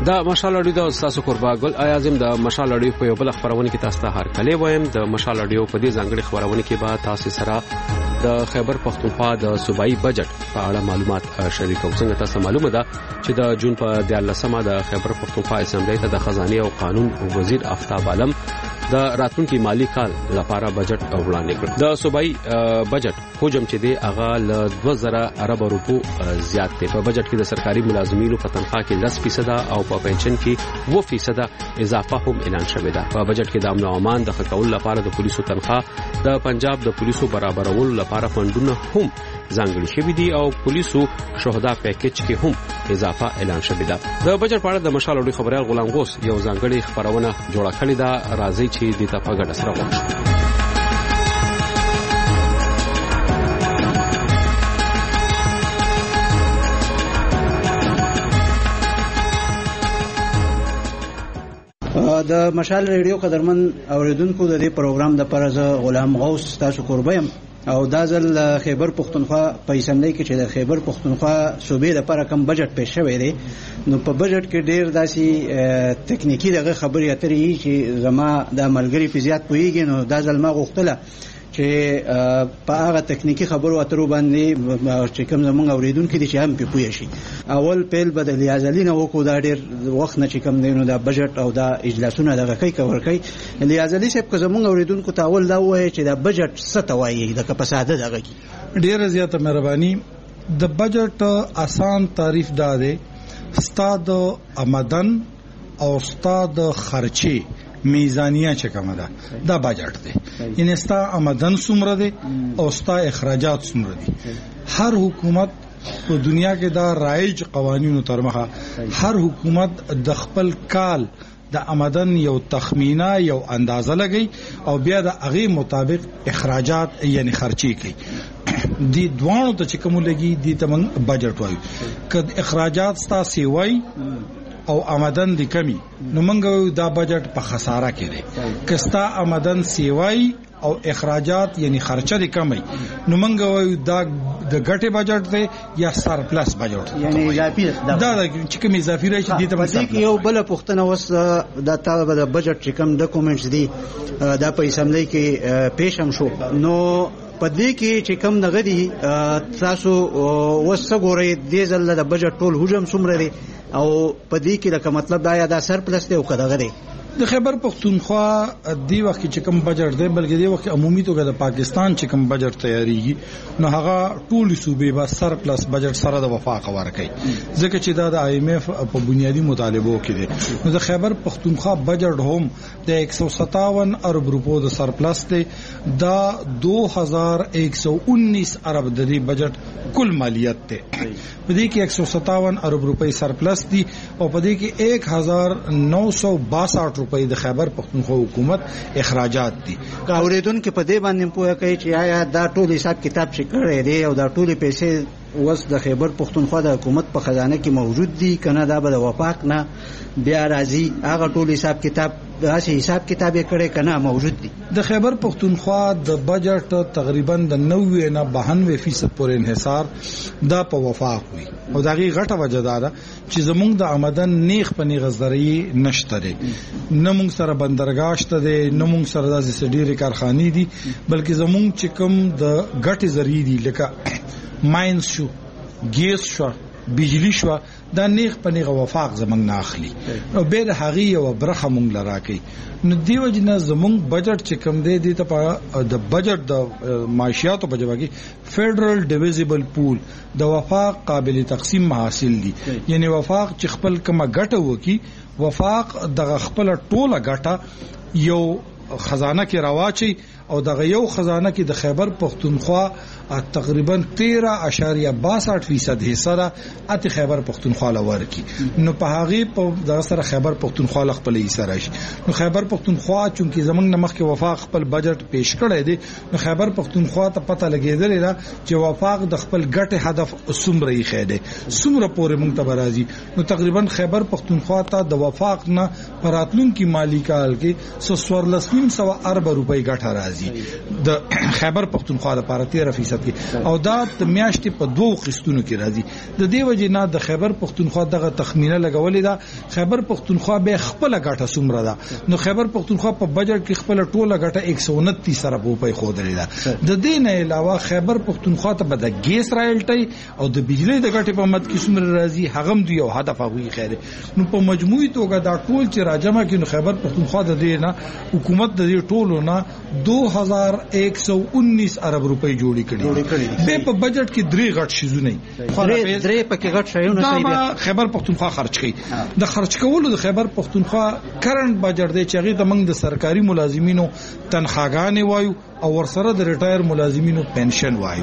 د مشال اډیو د تاسو قربا ګل اعظم د مشال اډیو په یو بل خبرونه کې تاسو ته هر کله وایم د مشال اډیو په دې ځانګړي خبرونه کې به تاسو سره د خیبر پختونخوا د صوبایي بجټ په اړه معلومات شریکو. څنګه تاسو معلومه ده چې د جون په 14مه د خیبر پختونخوا اسمبلی ته د خزانه او قانون وزیر آفتاب عالم د راتلونکي مالی کال لپاره بجټ وړاندې کړ. د صوبایي بجټ حجم چې دی هغه ل 2000 ارب روپو زیات دی. په بجټ کې د سرکاري ملازمینو په تنخواه کې 10% او په پنشن کې 2% اضافه هم اعلان شوې ده. په بجټ کې د امن او امان د ښه کولو لپاره د پولیسو تنخواه د پنجاب د پولیسو برابرولو لپاره فندونه هم ځانګړي شوي دي او پولیسو شهدا پیکیج کې هم اضافه اعلان شوې ده. د بجټ په اړه د مشال اډیو خبريال غلام غوث یو ځانګړي خبرونه جوړه کړې ده. راځي چې د ته په ګډه سره وکړو. د مشال ریډیو قدرمن اوریدونکو د دې پروګرام د پرز غلام غوث تاسو قربایم او دا ځل خیبر پختونخوا په اسمبلی کې چې د خیبر پختونخوا صوبې لپاره کم بجټ پیښ شوی دی نو په بجټ کې ډیر داسي تکنیکی دغه خبرې اترې چې زما د عملګری په زیات پويږي نو دا ځل ما غوښتله چې په هغه تکنیکی خبرو اترو باندې چې کوم زمونږ اوریدونکو دي چې هم په پوي شي. اول پیل بدل لیازلینه وکړو دا ډیر وخت نه چې کوم دی نو دا بجټ او دا اجلاسونه دغه کوي کور کوي لیازلی صاحب که زمونږ اوریدونکو ته اول دا وایي چې دا بجټ څه ته وایي د کپساده دغه کی ډیر زیاته مهرباني. د بجټ آسان تعریف دا دی استاد آمدن او استاد خرچي میزانیه چې کومه ده دا بجټ دی. یعنی ستا آمدن څومره دی او ستا اخراجات څومره دي. هر حکومت په دنیا کې دا رایج قوانینو تر مخه هر حکومت د خپل کال د آمدن یو تخمینه یو اندازه لګي او بیا د هغه مطابق اخراجات یعنی خرچي کوي. دی دوانو ته چې کوم لګي دی ته موږ بجټ وایو. که اخراجات ستا سیوای او آمدن دی کمی نو منګو دا بجټ په خساره کې دی. کستا آمدن سیوای او اخراجات یعنی خرچه دی کمی نو منګو دا د ګټه بجټ دی یا سرپلس بجټ یعنی اضافي دا چې کوم اضافي راشي دي ته مثلا یو بل پښتنه وس دا تابع د بجټ چې کوم ډاکومېنټس دي دا په اسمبلی کې پیښ هم شو نو پدې کې چې کوم نغدي تاسو وسګورې د ځل د بجټ ټول حجم څومره دی او پدې کې لکه مطلب دا یا دا سرپلس دی او کده غدي د خیبر پختونخوا دی وخت چې کوم بجټ دی بلکې دی وخت عمومي توګه د پاکستان چې کوم بجټ تیاریږي نو هغه ټول صوبې با سرپلس بجټ سره د وفاق ورکړي ځکه چې دا د IMF په بنیادی مطالبو کې دی. نو د خیبر پختونخوا بجټ هم د 157 ارب روپو د سرپلس دی. دا 2119 ارب د دې بجټ کل مالیت دی. په دې کې 157 ارب روپے سرپلس دي او په دې کې 1962 روپے د خیبر پختونخوا حکومت اخراجات دي. کاوریدون کې په دې باندې پوهه کوي چې آیا دا ټول حساب کتاب چې کړی دی او دا ټول پیسې وس د خیبر پختونخوا د حکومت په خزانه کې موجود دي کنه دا به د وفاق نه بیا راځي هغه ټول حساب کتاب داسې حساب کتاب یې کړی کنه موجود دي. د خیبر پختونخوا د بجټ تقریبا د 90 نه 92% پورې انحصار دا په وفاق وي او دغه غټه وجه ده چې زمونږ د آمدن نیخ په نیغه ذریعہ نشته دي. نه مونږ سره بندرګاه شته دي نه مونږ سره داسې ډېرې کارخانې دي بلکې زمونږ چې کوم د غټي ذریعہ دي لکه ماینز شو ګیس شو بجلی شو دا نیغ په نیغه وفاق زمونږ نه اخلي او به د هغه یو برخه مونږ لراکي. نو دیو جنا زمونږ بجټ چې کوم دی د ته د بجټ د معاشياتو په جواب کې فیډرل ډیویزیبل پول د وفاق قابل تقسیم حاصل دي. یعنی وفاق چې خپل کومه ګټه وکي وفاق د خپل ټوله ګټه یو خزانه کې راواچي او دغه یو خزانه کې د خیبر پختونخوا تقریبا 13.62% حصہ را اته خیبر پختونخوا لور کی. نو په هغه په د سره خیبر پختونخوا خپل حصہ راشي. نو خیبر پختونخوا چونکی زمنګ نمخ کې وفاق خپل بجټ پیش کړی دی نو خیبر پختونخوا ته پته لګیدل را چې وفاق د خپل ګټه هدف څومره یې خېده څومره پورې مونږ ته برازي. نو تقریبا خیبر پختونخوا ته د وفاق نه پراتلون کی مالی کال کې 114 2.5 ارب روپۍ ګټه راځي د خیبر پختونخوا لپاره 13% کې، او دا د میاشتې په 2 قسطونو کې راځي. د دې وجې نه د خیبر پختونخوا دغه تخمینه لګولې ده خیبر پختونخوا به خپل ګټه څومره ده. نو خیبر پختونخوا په بجټ کې خپل ټوله ګټه 129 ارب روپۍ خودلې ده. د دې نه علاوه خیبر پختونخوا ته به د ګیس رایلټي او د بجلی د ګټې په مد کې څومره راځي هغه هم دوی یو هدف هغوی خیر. نو په مجموعي توګه دا ټول چې راجمع کړي نو خیبر پختونخوا د دې نه حکومت د دې ټولو نه 2119 ارب روپۍ جوړې کړي. به په بجټ کې درې غټ شیزونه درې پکې غټ شیونه دا خیبر پختونخوا خرج کړي. د خرج کولو د خیبر پختونخوا کرنٹ بجټ دی چې هغه د منګ د سرکاري ملازمینو تنخواګانې وایو او ورسره د ریټایر ملازمینو پنشن وایو.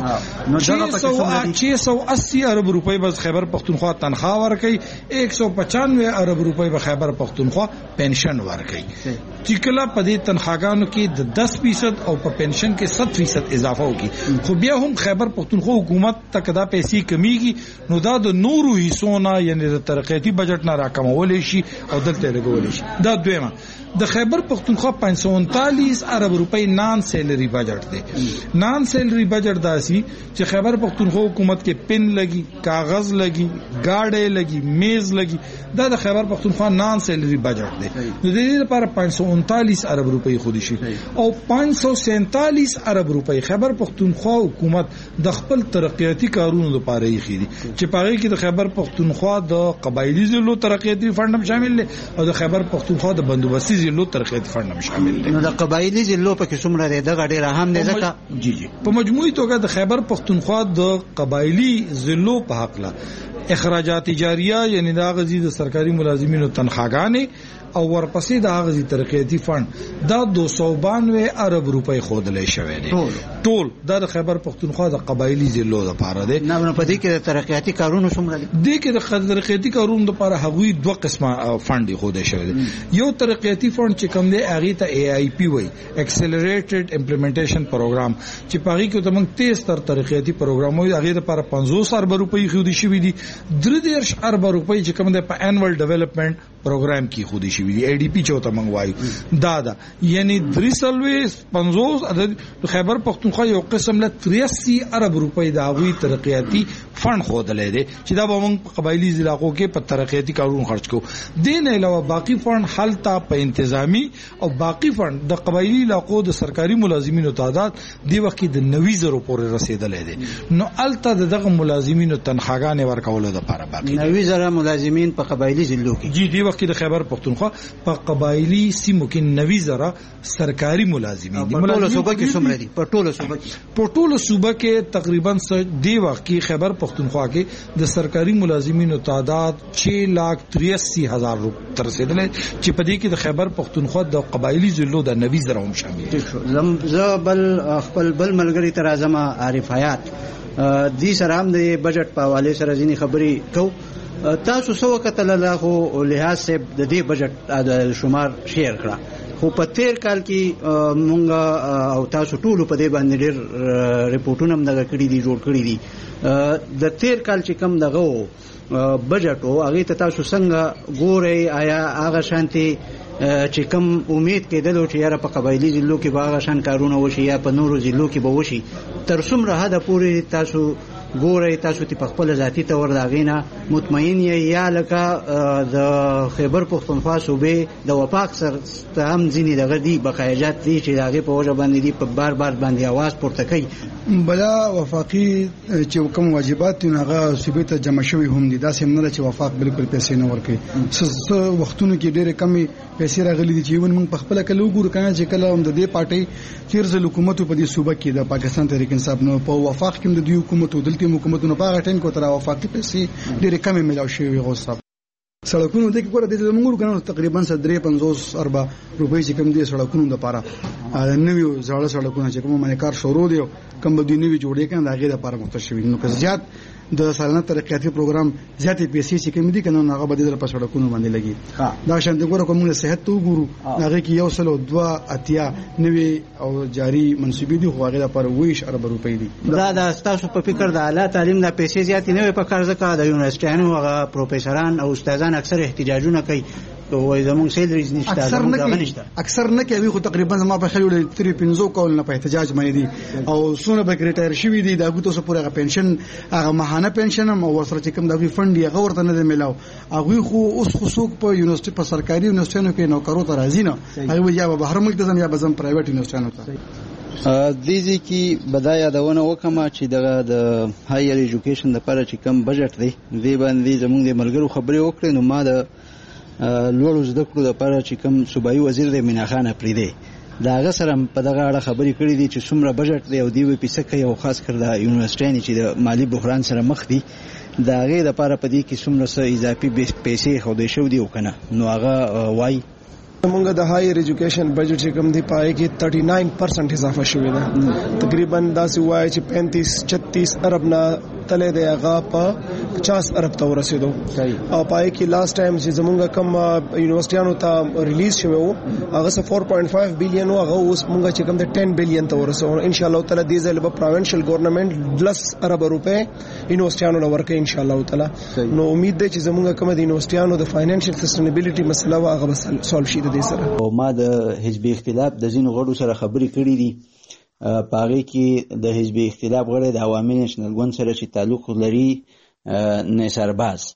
680 ارب روپۍ بس خیبر پختونخوا تنخواه ورکړي، 195 ارب روپۍ به خیبر پختونخوا پنشن ورکړي چې کله په دې تنخواګانو کې د 10% او په پنشن کې 7% اضافه وکړي. خو بیا هم خیبر پختونخوا حکومت ته کدا پیسې کمیږي نو دا د نورو حصونا یعنی د ترقیاتی بجټ نه راکمول شي او دلته لګول شي. دا دویمه د خیبر پختونخوا 539 ارب روپۍ نان سیلری بجټ دی. نان سیلری بجټ داسي چې خیبر پختونخوا حکومت کې پن لګي، کاغذ لګي، گاډي لګي، میز لګي، دا د خیبر پختونخوا نان سیلری بجټ دی. د دې لپاره 539 ارب روپۍ خودي شي او 547 ارب روپۍ خیبر پختونخوا حکومت د خپل ترقیاتی کارونو لپاره یې خېدي چې پاره کې د خیبر پختونخوا د قبایلی ضلعو ترقیاتی فند هم شامل دی او د خیبر پختونخوا د بندوبستي ضلعو ترقیاتی فند هم شامل دی. نو د قبایلی ضلعو په کې څومره دی دغه ډیر اهم دی ځکه جی په مجموعي توګه د خیبر پختونخوا د قبایلی ضلعو په حق لا اخراجات جاریه یعنی دا غزي د سرکاري ملازمینو تنخواګانې او ورپسې د هغه ترقیاتی فند دا 292 ارب روپۍ خودلې شوې دي ټول دا د خیبر پختونخوا د قبایلی ضلعو لپاره دي. نه په دې کې د ترقیاتی کارونو څومره دي؟ دې کې د ترقیاتی کارونو لپاره هغوی دوه قسمه فند خودې شوې دي. یو ترقیاتی فند چې کوم دی هغه ته AIP وای اکسلریټډ امپلیمنټیشن پروګرام چې پاره کې د موږ 13 ترقیاتی پروګرام وای هغه لپاره 50 ارب روپۍ خودي شوې دي. 3 ارب روپۍ چې کوم دی په انوال ډیولپمنٹ پروګرام کې خودي شوې دي ADP چوته منغوایو دا یعنی 350 عدد خیبر پختونخوا یو قسم له 83 ارب روپۍ دا غوي ترقیاتی فند خودلې دي چې دا به موږ قبایلی ضلعو کې په ترقیاتی کارونو خرج کوو. دین علاوه باقی فند حالتا په انتظامی او باقی فند د قبایلی علاقو د سرکاري ملازمینو تعداد دی وخت د 90,000 پورې رسیدلې دي. نو الته دغه ملازمینو تنخواګانې ورکول د لپاره باقی 90,000 ملازمین په قبایلی ضلعو کې جی دی وخت د خیبر پختونخوا په قبایلی سیمو کې 90,000 سرکاري ملازمین دي. په ټوله صوبه کې څومره دي؟ په ټوله صوبه کې تقریبا دی وخت کې خیبر پختونخوا کې د سرکاري ملازمینو تعداد 6,83,000 تر رسیدلې چې په دې کې د خیبر پختونخوا د قبایلی ضلعو د 90,000 هم شامل دي. زبل خپل بل ملګری تر اعظم عارف حیات دې سره هم د بجټ په حواله سره ځینې خبرې کو. تاسو سو کتل له خو لحاظ سے د دې بجټ د شمار شیر کړه خو په 13 کال کې مونږ او تاسو ټول په دې باندې ډېر ریپورتونه هم دغه کړی دي جوړ کړی دي. د 13 کال چې کم دغه بجټ او هغه ته تاسو څنګه ګورئ آیا هغه شانتي چې کم امید کېدل چې یاره په قبایلی ضلعو کې به هغه شان کارونه وشي یا په نورو ضلعو کې به وشي تر څومره حد پورې تاسو ګورئ تاسو ته په خپل ذاتی تور داغینا مطمئن یا لکه د خیبر پختونخوا صوبې د وفاق سره هم ځینې دغه دي بقایجات دي چې هغه په وجه باندې دي په بار باندې आवाज پورته کوي بلا وفاقي چې کوم واجبات هغه صوبې ته جمع شوی هم دي دا سم نه چې وفاق بالکل پیسې نه ورکړي. څه وختونو کې ډېر کمی پیسې راغلي دي چې ون موږ په خپل کله وګورو کنه چې کله هم د دې پارټي چیرز حکومت په دې صوبه کې د پاکستان تحریک انصاف نو په وفاق کې د دې حکومت دلته حکومتونو په هغه ټیم کې تر وفاقي پیسې ډېر کمی ملاو شوی غوښه. سړکونو د کوره د موږ کنه تقریبا 350 ارب روپۍ چې کوم دي سړکونو لپاره نوې زړه سړکونه چې کوم باندې کار شروع دي کوم د نوې جوړې کنه هغه لپاره متشوي نو که زیات د سالانه ترقیاتی پروګرام زیاتې پیسې چې کوم دي کنه هغه به د سړکونو باندې لګي. دا شان د ګوره کوم صحت ته وګورو هغه کې یو سلو 2 اتیا نوې او جاری منسوبې دي خو هغه لپاره 20 ارب روپۍ دي. دا د تاسو په فکر د اعلی تعلیم د پیسې زیاتې نه په کار ځکه د یونیورسيټانو هغه پروفیسوران او استادان اکثر احتجاجونه کوي او زموږ سیلریز نشته زموږ نشته اکثر نه کوي خو تقریبا زما په خیال 3-5 کول نه په احتجاج باندې دي او سونه به ریټایر شوی دي دا غوتو سره پوره پنشن هغه ماهانه پنشن او ورسره چې کوم د فند یې غورته نه ملاو هغه خو اوس خصوص په یونیورسيټي په سرکاري یونیورسيټونو کې نوکرو ته راځي نه هغه یا به بهر ملک ته ځم یا به زم پرایویټ یونیورسيټونو ته دیږي کې بدای یادونه وکما چې د هایر ایجوکیشن لپاره چې کم بجټ دی باندې زموږ د ملګرو خبرې وکړې نو ما د لوړو زده کړو لپاره چې کم صوبایي وزیر د مینا خان افریدي دا هغه سره په دغه اړه خبرې کړې دي چې څومره بجټ دی او دی په پیسه کې او خاص کر د یونیورسيټي چې د مالی بحران سره مخ دي دا هغه د لپاره په دې کې څومره څه اضافي پیسې خو دې شو دی وکنه نو هغه وای موږ د هایر ایجوکیشن بجټ چې کوم دی پای کې 39% اضافه شوې ده تقریبا دا سی وای چې 35-36 ارب نه تله دی هغه په 50 ارب ته ورسېدو او پای کې لاست ټایم چې زمونږ کم یونیورسيټیانو ته ریلیز شوی وو هغه 4.5 بلین او هغه اوس موږ چې کوم د 10 بلین ته ورسو ان شاء الله تعالی دې ځل په پروینشل ګورنمنت 10 ارب روپے یونیورسيټیانو لورکې ان شاء الله تعالی نو امید ده چې زمونږ کوم د یونیورسيټیانو د فاینانشل سسټینبیلیټي مسله هغه سولف شي او ما د حزب اختلاف د ځینو غړو سره خبرې کړې دي پاره کې د حزب اختلاف غړي د عوامي نېشنل ګوند سره چې تعلق لري نثرباز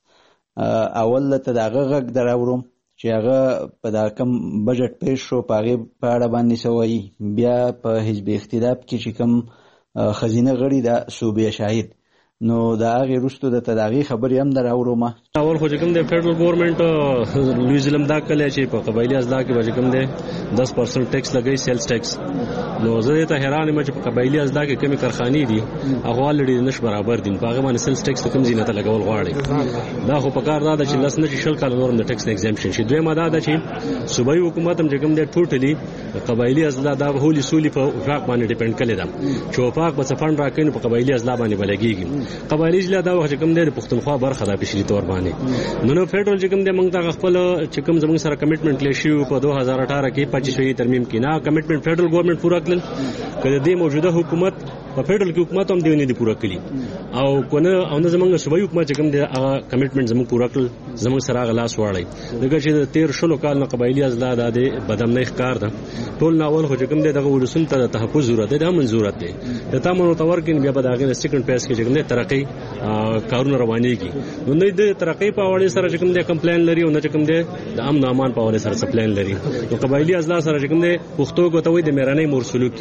اول ته دغه غږ دراوړم چې هغه په دا کم بجټ پیښ شو پاره په اړه باندې سوي بیا په حزب اختلاف کې چې کم خزینه غړي د صوبې شاهد نو دا هغه رښتو د تداغي خبرې هم دراوړم اول خو کوم د فدرل ګورنمنت لوی ظلم دا کله چې په قبایلی ازلا کې وجه کوم د 10% ټیکس لګي سیلز ټیکس نو زه ته حیران یم چې په قبایلی ازلا کې کومې کارخانې دي هغه لړې نش برابر دي په هغه باندې سیلز ټیکس کوم زینت لګول غواړي دا خو په کار دا چې لس نه شل کال نورم د ټیکس ایگزامپشن شي دوی ماده ده چې صوبایي حکومت هم کوم د ټوټلی قبایلی ازلا دا هولي سولي په وفاق باندې ډیپند کړي دا چې وفاق به فند راکړي په قبایلی ازلا باندې بلګيږي قبایلی ازلا دا وخت کوم د پښتونخوا برخه د بشری تور باندې نو فدرل چې کوم د موږ ته خپل چې کوم زموږ سره کمټمنټ لشي په 2018 کې 25 ترمیم کې نه کمټمنټ فدرل ګورنمنت پورا کړل کله د موجوده حکومت په فدرل کې حکومت هم دی نه پورا کړی او کنه او زموږ صوبایي حکومت چې کوم د کمټمنټ زموږ پورا کړل زموږ سره غلاس واړی دغه چې 13 شلو کال نه قبایلی ازلا د بدامنۍ ښکار ده ټول ناول خو چې کوم دغه ولسون ته تحفظ ضرورت ده منظورت ده د تامن تور کې بیا به دغه سیکنډ پیس کې چې کوم ترقی کارونه روانيږي نو نه د ترقی په اړه سره چې کوم د کمپلین لري او نه چې کوم د امن امان په اړه سره سپلین لري نو قبایلی ازلا سره چې کوم د پښتو کوتوي د میرانې مور سلوک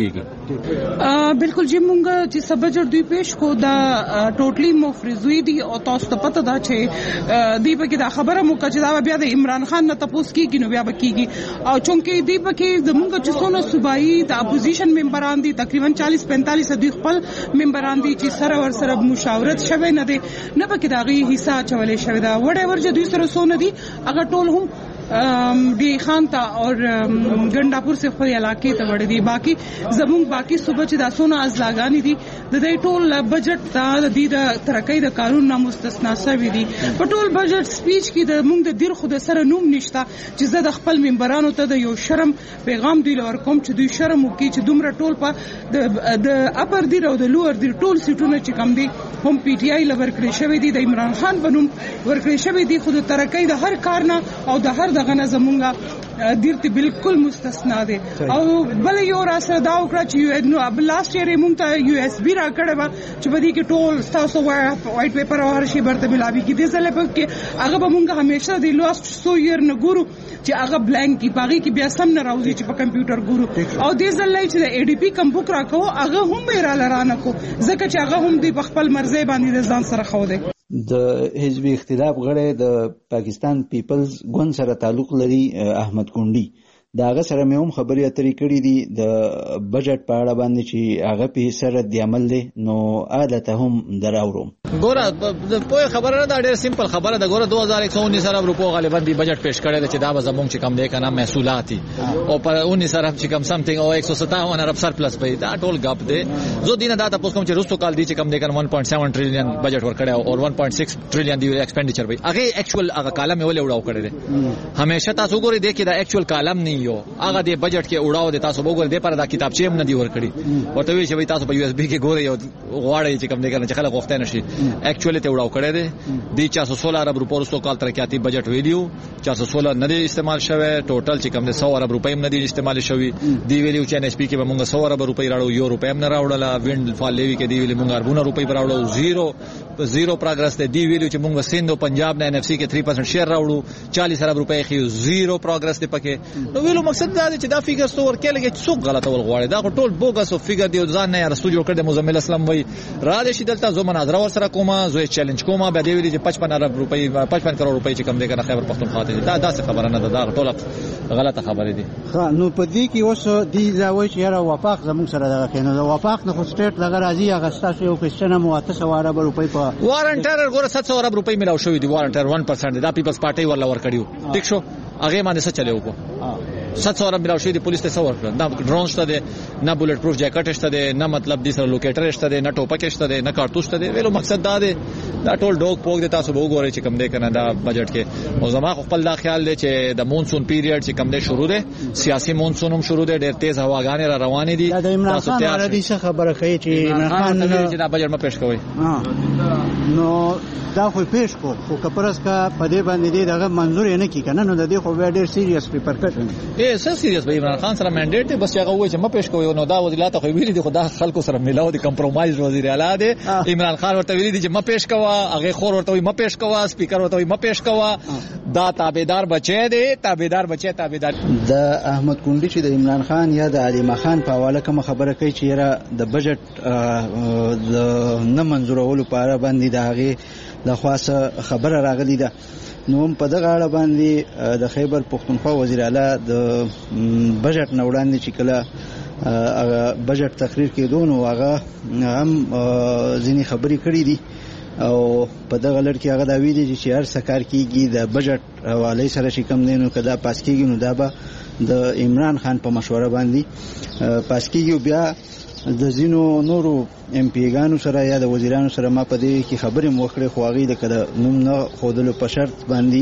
کیږي بالکل چې مونږ چې سبجټ دوی پیش کو دا ټوټلی مفرزوی دي او تاسو ته پته ده چې دی په کې دا خبره مو کچ دا بیا د عمران خان نه تاسو کیږي نو بیا به کیږي او چونکې دی په کې زمونږ چې څونه صوبایي د اپوزیشن ممبران دي تقریبا 40-45 دوی خپل ممبران دي چې سره ور سره مشاورت شوه نه دي نه پکې دا غي حصہ چولې شوی دا وړ ورجه دوی سره سونه دي هغه ټول هم डी खान था और गंडापुर से खपल इलाके ته وړي دي باقي زمون باقي صوبه چې د سونه ازلاګانی دي د دې ټول بجټ ته د دې ترقۍ د قانون نه مستثنا شوی دي په ټول بجټ سپیچ کې د مونږ د دیر خود سره نوم نشته چې زه د خپل ممبرانو ته د یو شرم پیغام دی لور کوم چې دوی شرم وکړي چې دومره ټول په د اپر دی او د لوور دی ټول سیټونه چې کم دي هم پی ټی آی لور کړی شوی دي د عمران خان بنوم ور کړی شوی دي خود ترقۍ د هر کار نه او د هر دغه زمونږه دیرته بالکل مستثنا دي او بل یو را سره دا وکړه چې نو بلاست یې مونږ ته یو اس بي را کړو چې بدی کې ټول تاسو وایټ پیپر او هر شی برته ملابي کې دي زله په کې هغه به مونږ همیشه دی لاست 100 year نه ګورو چې هغه بلانک کی باغی کې بیا سم نه راوځي چې په کمپیوټر ګورو او دې زله چې د ای ډی پی کم بوک راکو هغه هم را لرانه کو ځکه چې هغه هم دی په خپل مرزي باندې ځان سره خو دی د حزب اختلاف غړي د پاکستان پیپلز ګوند سره تعلق لري احمد کونډي داغه سره مې هم خبرې اترې کړې دي د بجټ په اړه باندې چې هغه په سره د عمل دي نو عادت هم دراوروم ګوره د پوهه خبره نه ډېر سیمپل خبره ده ګوره 2119 ارب روپو غالبا دی بجټ پیش کړی چې دا به زمونږ چې کم دی کنه محصولات او په 19 ارب چې کم سمثینګ او 157 ارب سرپلس به دا ټول غاپ دی زه دینه دا تاسو کوم چې رستو کال دی چې کم دی کنه 1.7 ټریلیون بجټ ور کړی او 1.6 ټریلیون دی ایکسپینډیچر به هغه اکچوال هغه کالم ولې وړاو کړی دی همیشه تاسو ګورئ دی کې دا اکچوال کالم نه یو هغه د بجټ کې وړاو دي تاسو وګورئ د پر دا کتابچې هم نه دی ور کړی ورته وی چې تاسو په یو اس بي کې ګورئ او غواړئ چې کوم دی کنه چې خلک وخت نه شي ایکچولی ته وړاو کړی دی 416 ارب روپو سو کال ترقیاتی بجټ ویلیو 416 نه دی استعمال شوی ټوټل چې کوم 100 ارب روپۍ نه دی استعمال شوی دی ویلیو چې ان ایس پی کې به موږ 100 ارب روپۍ راړو یو روپۍ هم نه راوړل ویند فال لیوی کې دی ویلی موږ اربونه روپۍ راوړو زیرو پروګرس دی ویلیو چې موږ سند او پنجاب نه ان اف سی کې 3% شیر راوړو 40 ارب روپۍ خو زیرو پروګرس دی پکې نو ویلو مقصد دا دی چې دا فیګر ستور کېلګي څوک غلطه ول غواړي دا ټول بوګس او فیګر دی ځان نه رسو جوړ کړ د مزمل اسلام وای را دي چې دلته زو مناظره ور سره کومه زو چیلنج کومه به دی ویلي چې 55 ارب روپۍ 55 کروڑ روپۍ چې کم دی کنه خیبر پختونخوا ته دا څه خبره نه ده دا ټول غلطه خبره دي نو په دې کې اوس دی دا وای چې یاره وفاق زموږ سره دغه کینو دا وفاق نه خو سټیټ دغه راځي هغه ستاسو یو کوېسچن مو 800 ارب روپۍ په وارنټر ګوره 700 ارب روپۍ ملاو شوې دي وارنټر 1% دا پیپلز پارټي ورلا ور کړیو ټیک شو هغه باندې څه چلے وکړو 700 ارب ملاو شوې دي پولیس ته څور کړ نه ډرون شته دي نه بولټ پروف جاکټ شته دي نه مطلب دي سره لوکیټر شته دي نه ټوپک شته دي نه کارتوس شته دي ویلو مقصد دا دی دا ټول ډوګ پوک دي تاسو به وګورئ چې کوم دی کنه دا بجټ کې او زما خپل دا خیال دی چې د مونسون پیریډ چې کوم دی شروع دی سیاسي مونسون هم شروع دی ډېر تیز هواګانې را روانې دي دا عمران خان باندې څه خبره کوي چې عمران خان چې دا بجټ ما پېښ کوي نو دا خو پېښ کو خو کپرس کا په دې باندې دی دغه منظور نه کی کنه نو د دې خو ډېر سیریس پیپر کټ څه سیریس به عمران خان سره منډیټ دی بس هغه وایي چې ما پېښ کوي نو دا وزیرات خو ویلي دي خدا خلکو سره ملاو دي کمپرومایز وزیر اعلی دی عمران خان ورته ویلي دي چې ما پېښ کوا هغه خور ورته وي ما پېښ کوا سپیکر ورته وي ما پېښ کوا دا تابعدار بچی دی تابعدار د احمد کونډي چې د عمران خان یا د علي خان په حواله کوم خبره کوي چې یاره د بجټ د نه منظورولو په اړه باندې د هغه د خاصه خبره راغلی ده نو په دغه اړه باندې د خیبر پختونخوا وزیر اعلی د بجټ نه وړاندې چې کله بجټ تقریر کېدو نو هغه هم ځینې خبرې کړې دي او په دغه لړ کې هغه دا ویلي چې هر څه کار کیږي د بجټ حواله سره چې کم دینو کدا پاس کیږي نو دا به د عمران خان په مشوره باندې پاس کیږي بیا د زینو نورو ام پی ګانو سره یا د وزیرانو سره ما په دې کې خبرې موکړې خو هغه د کده نوم نه خودلو په شرط باندې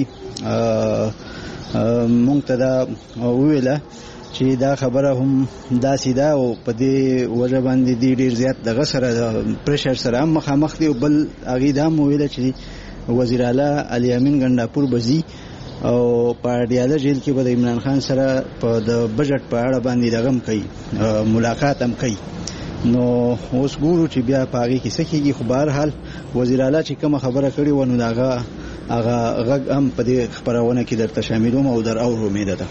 مونږ ته دا ویله چې دا خبره هم داسې ده او په دې وجه باندې دی ډیر زیات دغه سره پریشر سره هم مخامخ دی بل هغه دا مو ویل چې وزیر اعلی علي امین ګنداپور بزي او په ډیاله جیل کې به د عمران خان سره په د بجټ په اړه باندې دغم کوي ملاقات هم کوي نو اوس ګورو چې بیا په هغه کې څه کېږي خو بهر حال وزیر اعلی چې کوم خبره کړې و نو هغه غږ هم په دې خبرونه کې درته شاملوم او در اور امید ده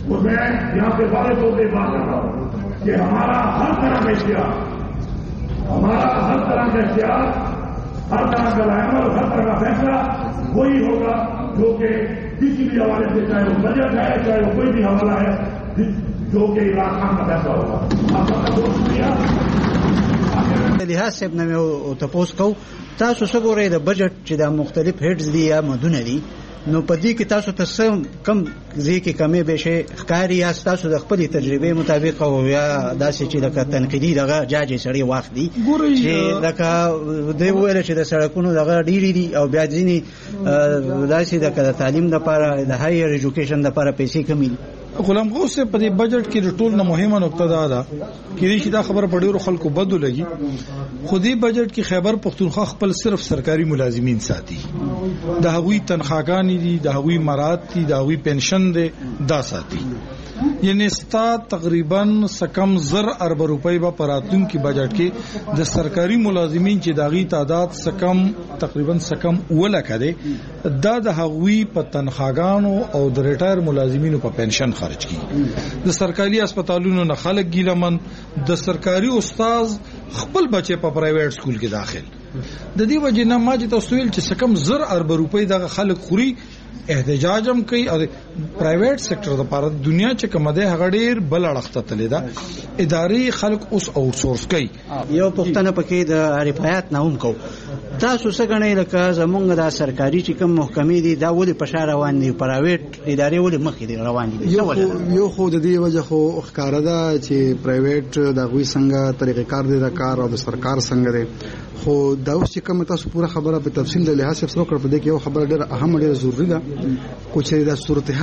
हर तरह का लाइमर और हर तरह का फैसला वही होगा जो कि किसी भी हवाले से चाहे वो बजट है चाहे वो कोई भी हवाला है जो कि इमरान खान का फैसला होगा आप सबका बहुत शुक्रिया لحاظ صاحب نه تاسو کو تاسو څنګه ګورئ د بجټ چې د مختلف هډز دي یا مدونه دي نو په دې کې تاسو ته کم ځکه کمې به شي ښکاری یا تاسو د خپل تجربه مطابق او یا داسې چې د تنقیدي دغه جاج سړی واخلي چې دغه د ویل چې د سړکونو دغه ډیری دي او بیا ځینی داسې د تعلیم لپاره د هایر ایجوکیشن لپاره پیسې کمی دي غلام غوث سے په دې بجټ کې ټول نه مهمه نقطه ده چې دا خبره په ډیرو خلکو بدو لګي خو دې بجټ کې خیبر پختونخوا خپل صرف سرکاري ملازمین ساتي د هغوی تنخواګانې دي د هغوی مراد دي د هغوی پنشن دي دا ساتي یعنی ستا تقریبا سکم 1000 ارب روپۍ په پراتون کې بجټ کې د سرکاري ملازمین چې داغي تعداد سکم تقریبا سکم ولا کړي دا د هغوی په تنخواګانو او د ریټایر ملازمینو په پنشن خرج کی د سرکاري هسپتالونو نه خلک ګیلمن د سرکاري استاد خپل بچي په پرایویټ سکول کې داخل د دې وجه نه ما چې تاسو ویل چې سکم 1000 ارب روپۍ د خلک خوري احتجاج هم کوي او پرایویټ سېکټر د لپاره دنیا چې کومه ده هغه ډیر بل اړخته تللی دا اداري خلک اوس اوټ سورس کوي یو پښتنه پکې د عارفایت نه هم کو تاسو څنګه نه لکه زمونږ د سرکاري چې کوم محکمې دي دا ولې په شار روان دي پرایویټ ادارې ولې مخې دي روان دي یو خو د دې وجه خو ښکارا ده چې پرایویټ د غوي څنګه طریقې کار دي د کار او د سرکار څنګه دي خو دا اوس چې کوم تاسو پوره خبره په تفصیل له لحاظ سره کړ په دې کې یو خبره ډېره اهم ډېره ضروری ده کو چې د صورتحال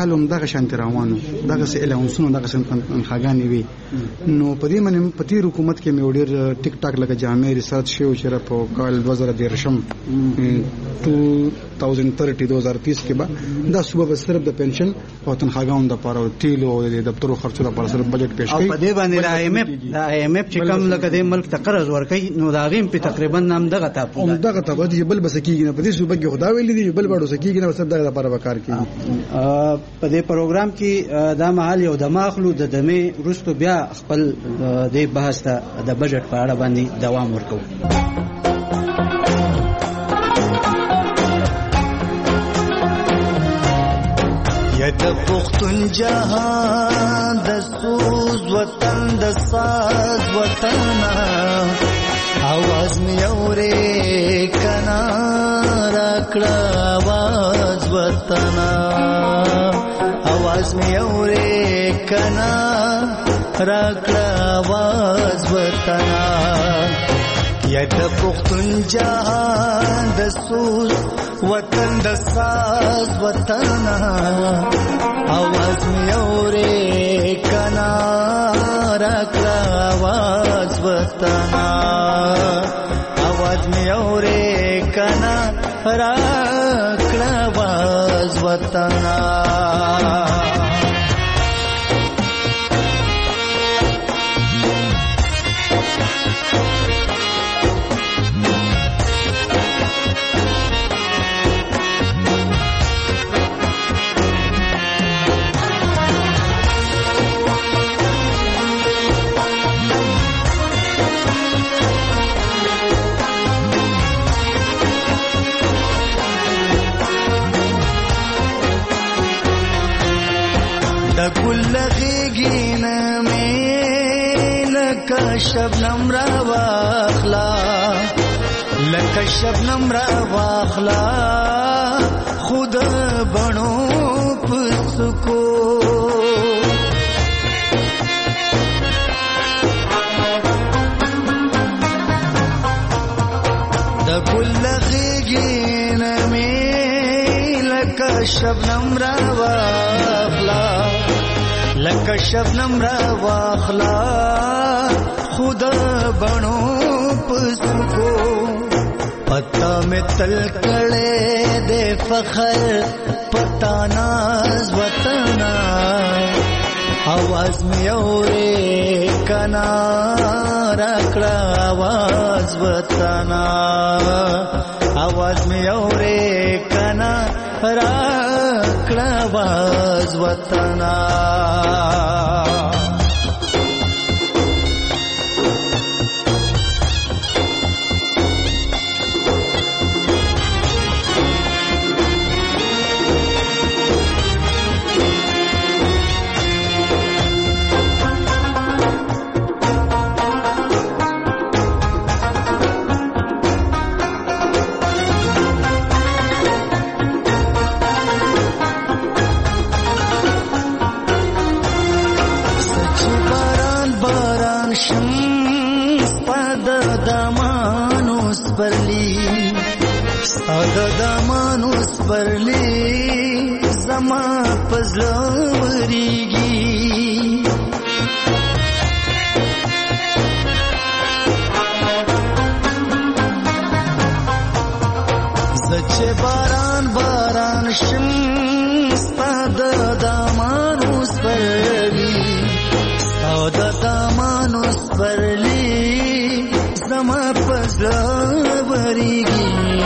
کال هم دغه شانتي روانو دغه څه الاونسونو دغه څه تنخواګانې وي نو په دې باندې په تیر حکومت کې مې ډېر ټیک ټاک لکه جامع ریسرچ شو چې په کال 2030 کې به دا صوبه به صرف د پنشن او تنخواګانو د لپاره تیل او د دفترو خرچو لپاره صرف بجټ پیش کوي په دې باندې د آی ایم ایف چې کوم لکه د ملک ته قرض ورکوي نو دا غیم په تقریبا نام دغه تاسو دغه ته بل بس کېږي نه په دې صوبه کې خدا ویلي دی بل باندې سکیږي نه صرف دغه لپاره وکړ کېږي په دې پروګرام کې دا محل یو د ماخلو د دمه رستو بیا خپل د بحث ته د بجټ په اړه باندې دوام ورکو د پختون جهان د سوز وطن د ساز وطن आवाज می اورې کنا راکړه आवाज وطن आवाज می اورې کنا راکړه आवाज وطن یا د پختون جهان د سوز وطن د ساز وطن आवाज می اورې کنا راکړه आवाज وطن आवाज می اورې کنا راکړه आवाज وطن شبنم را واخلا لکه شبنم را واخلا خود بڼو پسکو د ګل غیږین می لکه شبنم را واخلا لکه شبنم را واخلا خود بڼو پسکو پتا میں تل کڑے دے فخر پتا ناز وطن आवाज میں اورے کنا راکڑا आवाज وطن आवाज میں اورے کنا راکڑا आवाज وطن برلی زما پزلوریږي زچه باران باران شم ستاد دامانو سپرلی ستاد دامانو سپرلی زما پزلوریږي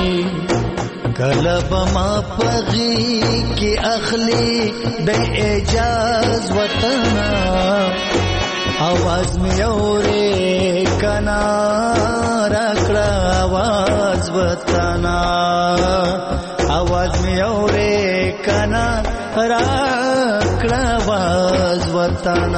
کلب ما پغی کی اخلی بے اجاز وطن आवाज میں اورے کنا راکڑا आवाज وطن आवाज میں اورے کنا راکڑا आवाज وطن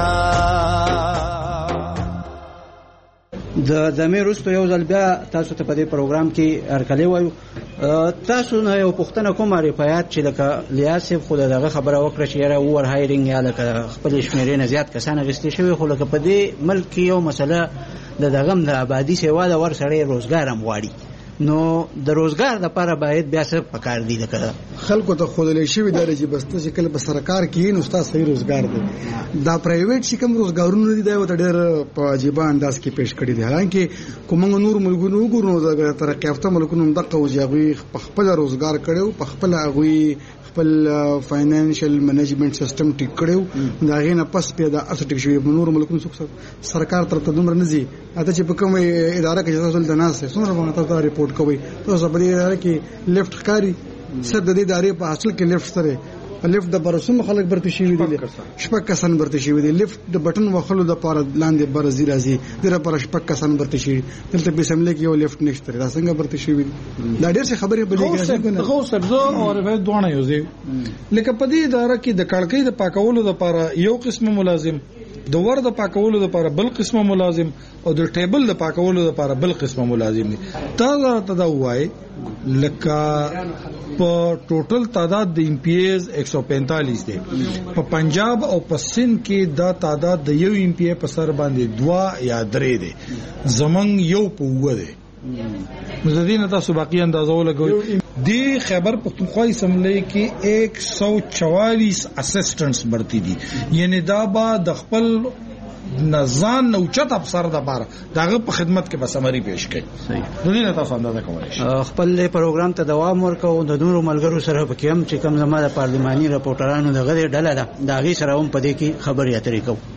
د دمه رستو یو ځل بیا تاسو ته په دې پروګرام کې هرکلی وایو تاسو نه یو پښتنه کومه ریپایات چې لکه لیاسف خو دغه خبره وکړه چې یاره اوور هایرینګ یا لکه خپل شمیرې نه زیات کسان غوښتي شوی خو لکه په دې ملک یو مسله د دغم د آبادی سیوا د ور سره روزګار هم غواړي نو د روزګار لپاره باید بیا څه پکار دي لکه خلکو ته خودلې شوی دا چې بس ته کله په سرکار کې نو ستا صحیح روزګار دی دا پرایویټ چې کوم روزګارونه دي دا وته ډېر په عجیب انداز کې پیش کړی دي حالانکه کوم نور ملکونو وګورو دا ترقی یافته ملکونو دغه وځي په خپل روزګار کړو په خپل هغه خپل فاینانشل منیجمنت سیستم ټیک کړو دا غینه پس پیدا اسټیک شوی نور ملکونو څخه سرکار تر ته دومره نزي اته چې په کوم اداره کې تاسو د ناس څومره باندې تاسو ریپورت کوي تاسو په دې اداره کې لیفت ښکاری سر د دې ادارې په حاصل کې لیفت سره لیفت د برسوم خلک برته شي وي شپږ کسان برته شي وي لیفت د بٹن وخلو د پاره لاندې برزي راځي دغه پر شپږ کسان برته شي دلته به سملې کې یو لیفت نشته دا څنګه برته شي وي دا ډېر څه خبرې بلې خو سبزو او رفه دوه یو ځای لکه په دې اداره کې د کړکۍ د پاکولو لپاره یو قسم ملازم د ور د پاکولو لپاره بل قسمه ملازم او د ټیبل د پاکولو لپاره بل قسمه ملازم دي تا وای لکه په ټوټل تعداد د ایم پی ایز 145 دی په پنجاب او په سند کې دا تعداد د یو ایم پی ای په سر باندې 2 یا 3 دی زمنګ یو په و دی مزدین تاسو باقی اندازو لګوي دی خیبر پختونخوا اسمبلی کې 144 اسسټنټس برتی دي یعنی دا با د خپل نزان نوچت افسر د بار داغه په خدمت کې بسمري پیش کړي صحیح مزدین تاسو اندازه کولی شئ خپل پروګرام ته دوام ورکو د نورو ملګرو سره په کوم چې کوم زموږ د پارلماني رپورټرانو د غړي ډله ده دا غي سره هم په دې کې خبرې اترې کوو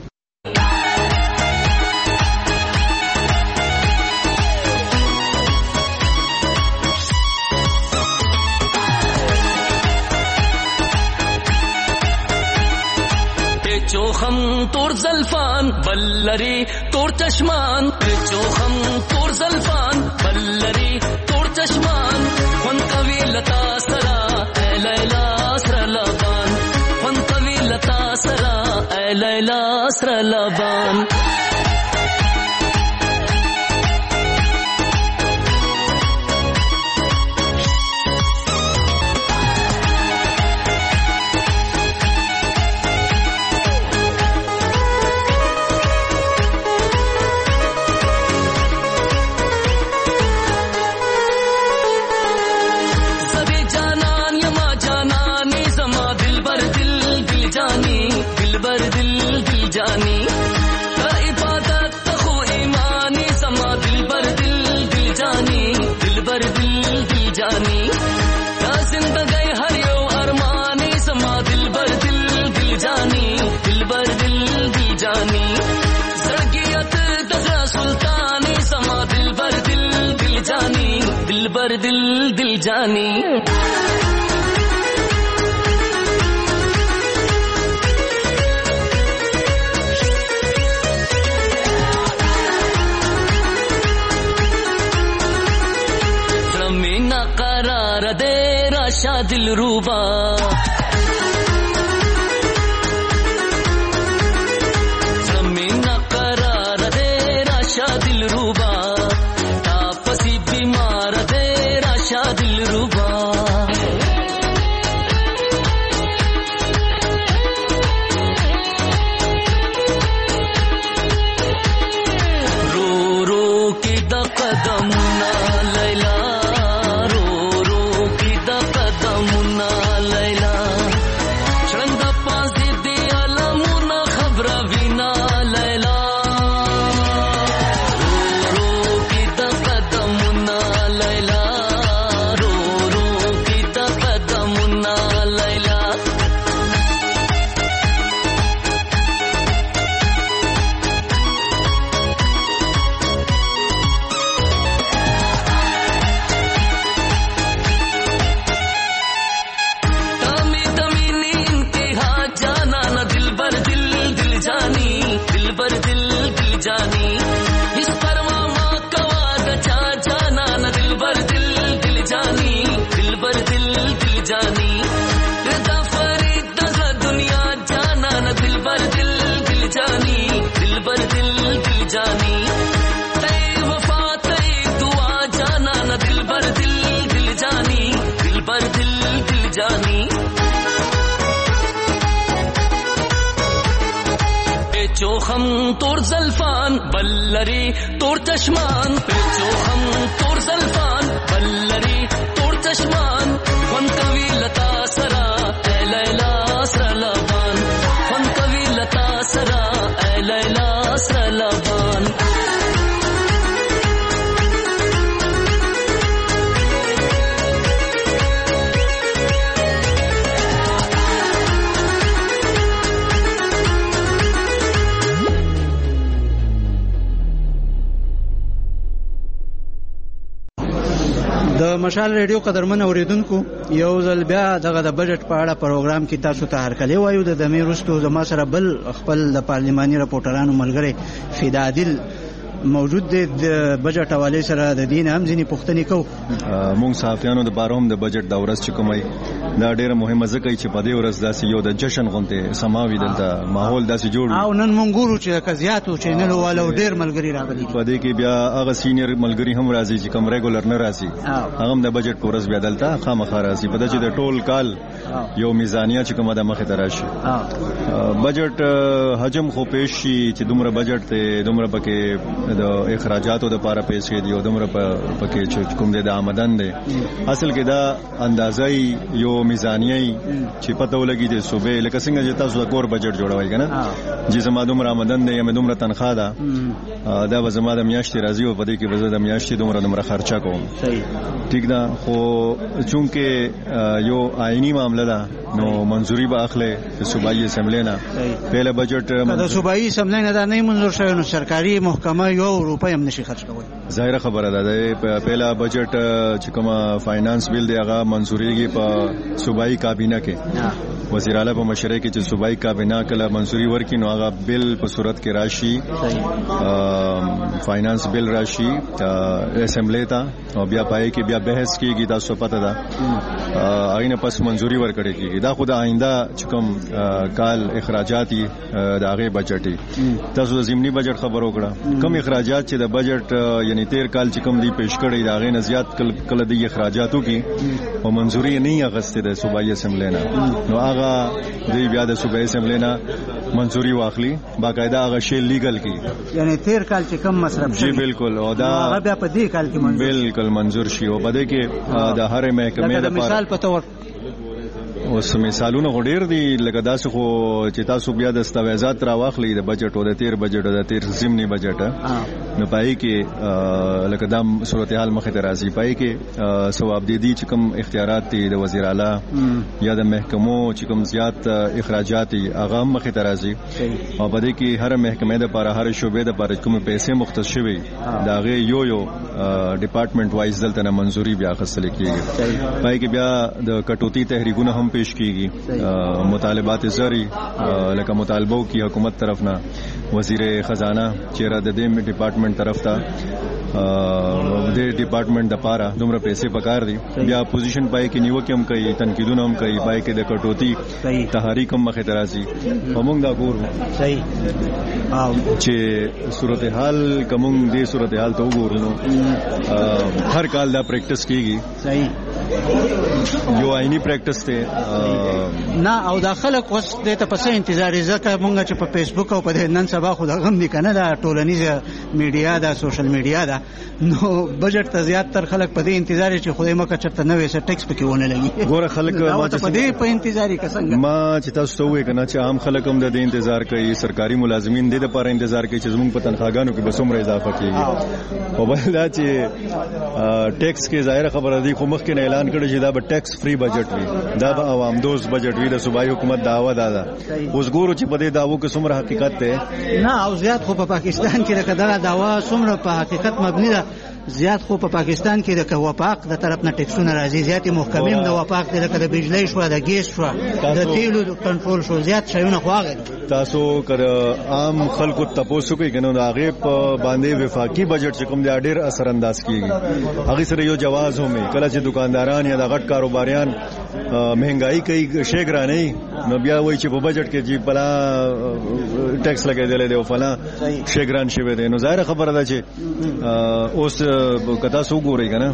چوخم تور زلفان بلری تور چشمان چوخم تور زلفان بلری تور چشمان خون کوي لتا سرا اے لیلا سر لبان خون کوي لتا سرا اے لیلا سر لبان दिल दिल जानी ज़मीना करार दे राशा दिल रूबा ज़मीना करार दे राशा दिल रूबा तापसी बीमार दे राशा दिल रूबा रो रो की द कदमुना लैला रो रो की द कदमुना लैला चंद पासी दे अलमुना खबर बिना लैला रो रो की द कदमुना लैला रो रो की द कदमुना लैला तमी तमी नींद के हाँ जाना न दिल बर दिल दिल जानी दिल बर दिल दिल जानी इस पर मामा कवाद चा जाना न दिल बर दिल दिल जानी दिल बर दिल दिल जानी रजा फरीद नज़र दुनिया जाना न दिल बर दिल दिल जानी दिल बर दिल दिल जानी तय वफा तय दुआ जाना न दिल बर दिल दिल जानी दिल बर दिल दिल जानी चोखम तोर जल्फान बल्लरी तोर चश्मान चोखम तोर जल्फान बल्लरी तोर चश्मान वन कवि लता د مشال ریډیو قدرمن اوریدونکو یو ځل بیا دغه د بجټ په اړه پروګرام کې تاسو ته هرکلی وایو. د دمې وروسته زما سره بل خپل د پارلماني راپورټرانو ملګری فدا عادل موجود دی. د بجټ حواله سره د دین هم ځینې پوښتنې کوو. موږ صحافیانو د باره هم د بجټ د ورځ چې کومه دا ډیره مهمه ځکه چې په دې ورځ داسې یو د جشن غونډه سماوي دلته ماحول داسې جوړ او نن مونږ ګورو چې کزياتو چینل والو ډیر ملګری راغلي په دې کې بیا هغه سینیئر ملګری هم راځي چې کوم ریګولر نه راځي هغه هم د بجټ په ورځ بیا دلته خامخا راځي په دې چې د ټول کال یو میزانیه چې کومه د مخه ته راشي. بجټ حجم خو پېښ شي چې دومره بجټ ته دومره پکې د اخراجاتو د لپاره پیسې دی او دومره پکې چې کوم د آمدن دی اصل کې دا اندازای یو میزانیه چې پته ولګي د صوبې لکه څنګه چې تاسو د کور بجټ جوړوي کنه چې زما دومره آمدن دی یا دومره تنخواه ده دا به زما د میاشتې راځي او په دې کې به زه د میاشتې دومره خرچه کوم. ټیک ده خو چونکه یو آئینی معامله ده نو منظوری به اخلي د صوبایي اسمبلی نه. پهله بجټ د صوبایي اسمبلی نه دا نه منظور شوی نو سرکاري محکمه یو روپۍ هم نشي خرج کوي. ظاهره خبره ده پهله بجټ چې کومه فاینانس بیل دی هغه منظوریږي په صوبایي کابینه کې وزیر اعلی په مشرۍ کې چې صوبایي کابینه کله منظوری ورکړي نو هغه بیل په صورت کې راشي فاینانس بیل راشي اسمبلی ته او بیا پای کې بیا بحث کیږي تاسو پته ده آینه پس منظوری ورکړي کیږي. دا خو د آینده چې کوم کال اخراجاتي د هغه بجټي تاسو د ضمني بجټ خبر وکړه کوم اخراجات چې د بجټ یعنی 13 کال چې کوم دی پیش کړی دا غي نه زیات کله د اخراجاتو کې او منظوری نه غسته د صوبایي اسمبلی نه نو هغه دی بیا د صوبایي اسمبلی نه منظوری واخلي باقاعده هغه شی لیګل کی یعنی 13 کال چې کم مصرف شي. جی بالکل او دا هغه بیا په دې کال کې منظور بالکل منظور شي او بده کې د هر محکمې د مثال په تور اوس مثالونه غډیر دي لکه داسې خو چې تاسو بیا د دستاویزات را واخلئ د بجټ او د 13 بجټ او د 13 ضمني بجټ نو پای کې لکه دا صورتحال مخه ته راځي پای کې ثواب دي چې کوم اختیارات دي د وزیر اعلی یا د محکمو چې کوم زیات اخراجات هغه مخه ته راځي او په دې کې هر محکمې د لپاره هر شوبې د لپاره کوم پیسې مختص شوي دا غي یو ډپارټمنټ وایز دلته منظوري بیا خصل کیږي پای کې بیا د کټوتی تحریکونه هم پیش کیږي مطالبات زری لکه مطالبو کی حکومت طرف نه وزیر خزانه چیرې د دې ډپارټمنټ طرف ته د ډپارټمنټ د پاره دومره پیسې پکار دي بیا اپوزیشن پای کې نیوکه هم کوي تنقیدونه هم کوي پای کې د کټوتی تحریک هم مخه ترازي همون دا ګورو صحیح چې صورتحال کوم دې صورتحال ته وګورو هر کال دا پریکټس کیږي صحیح یو آئینی پریکټس ته نه او دا خلک اوس د ته پسې انتظار زکه مونږ چې په فیسبوک او په نن سبا خو دا غم دي کنه دا ټولنیزه میډیا دا سوشل میډیا دا نو بجټ ته زیات تر خلک په دې انتظار چې خدای مکه چرته نوې څه ټیکس پکې ونه لګي ګوره خلک ما ته په دې په انتظار کې څنګه ما چې تاسو ته وې کنه چې عام خلک هم د دې انتظار کوي سرکاري ملازمین د لپاره انتظار کوي چې زموږ په تنخواګانو کې به څومره اضافه کیږي او بل دا چې ټیکس کې ظاهر خبره دی خو مخکې اعلان کړی چې دا به ټیکس فری بجټ وي دا به عوام دوست بجټ وي د صوبایي حکومت داوا ده اوس ګورو چې په دې داوو کې څومره حقیقت ده نه او زیات خو په پاکستان کې دا داوا څومره په حقیقت مبني ده زیات خو په پاکستان کې د وفاق د طرف نه ټیکسونه راځي زیات محکمې د وفاق د بجلی شو د ګیس شو د تیلو کنټرول شو زیات شایونه خواغل تاسو کړه عام خلکو تاسو کوي کنه دا غي په باندې وفاقي بجټ چې کوم د ډېر اثر انداز کیږي هغه سره یو جواز هم کله چې دکانداران یا د غټ کاروباریان مهنګای کوي شي ګرانې نو بیا وایي چې په بجټ کې چې بلا ټیکس لګیدل دی او فلا شي ګران شوی دی نو ظاهر خبره ده چې اوس کدا سو ګوري کنه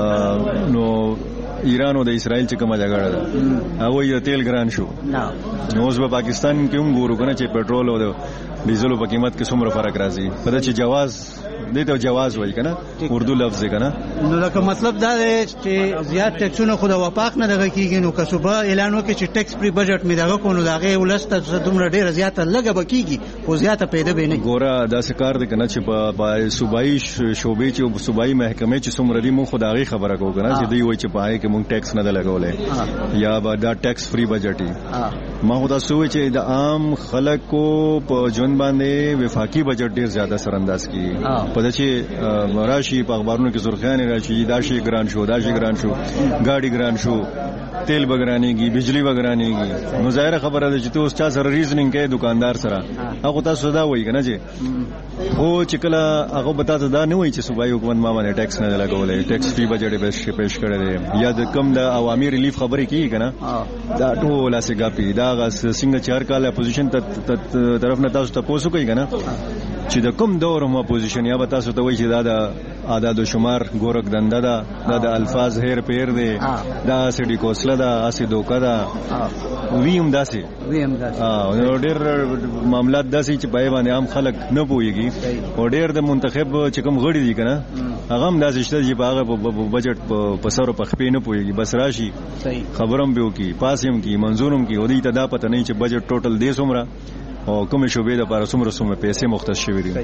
نو ایران او د اسرائیل چې کومه جګړه ده هغه یو تیل ګران شو نو اوس په پاکستان کې هم ګورو کنه چې پېټرول او ډیزل په قیمت کې څومره فرق راځي په دې چې جواز دې ته جواز وایي کنه اردو لفظ کنه نو لکه مطلب دا دی چې زیات ټیکسونه خو د وفاق نه دغه کیږي نو که صوبه اعلان وکړي چې ټیکس فری بجټ می دغه کو نو دغه ولسته دومره ډیره زیاته لګه بکیږي خو زیاته پیدا به نه ګوره دا سکار دي کنه چې په صوبایي شوبې چې صوبایي محکمې چې څومره دي مو خدای خبره کو کنه چې دوی وایي چې پای کې مونږ ټیکس نه لګولې یا دا ټیکس فری بجټ ما خدا سوچ چې د عام خلکو په ژوند شان باندې وفاقي بجټ ډیر زیاته سرانداز کی پدې چې راشي په اخبارونو کې سرخیان راشي دا شی ګران شو دا شی ګران شو گاډي ګران شو تیل بګرانېږي بجلی بګرانېږي نو ظاهر خبره ده چې ته اوس چا سره ریزنینګ کوي دکاندار سره هغه تاسو دا وایي کنه چې خو چې کله هغه بتا ته دا نه وایي چې صوبایي حکومت ما باندې ټیکس نه لګولې ټیکس فری بجټ پیش کړی دی یا د کم د عوامي ریلیف خبرې کیږي کنه دا ټول اسه غاپی دا غس څنګه چې هر کال اپوزیشن ته طرف نه تاسو ته پوسو کوي کنه چې د کوم دور مو اپوزیشن یا به تاسو ته وایي چې دا د اعداد و شمار ګورک دنده دا د الفاظ هیر پیر دی دا سړي کوسله دا اسی دوکا دا ویم داسي نو ډېر معاملات داسي چې پای باندې عام خلک نه پويږي او ډېر د منتخب چې کوم غړي دي کنه هغه هم داسې شته چې هغه بجټ په سر په خپې نه پويږي بس راشي خبرم به وکي پاسیم کی منظورم کی ودی ته دا پته نه چې بجټ ټوټل دې څومره او کوم شوبې د لپاره څومره پیسې مختص شوي دي.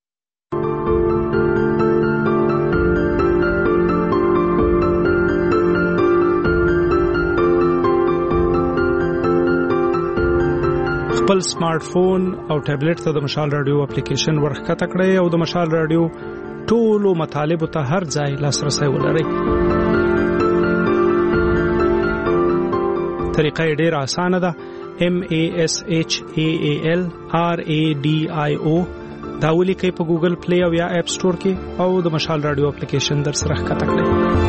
خپل سمارټ فون او ټابلیټ ته د مشال رادیو اپلیکیشن ورخکته کړئ او د مشال رادیو ټولو مطالبو ته هر ځای لاسرسي ولرئ. طریقه ډېره اسانه ده. MASHAAL RADIO دا ولیکئ په ګوګل پلی او یا اپ سٹور کې او د مشال رادیو اپلیکیشن در سره ښکته کړئ.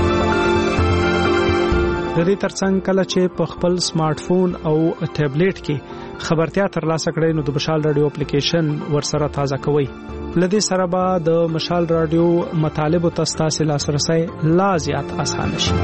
د دې ترڅنګ کله چې په خپل سمارټ فون او ټابلیټ کې خبرتیا ترلاسه کړئ نو د مشال رادیو اپلیکیشن ورسره تازه کوئ. لدې سره به د مشال رادیو مطالبو ته ستاسو لاسرسي لا زیات اسانه شي.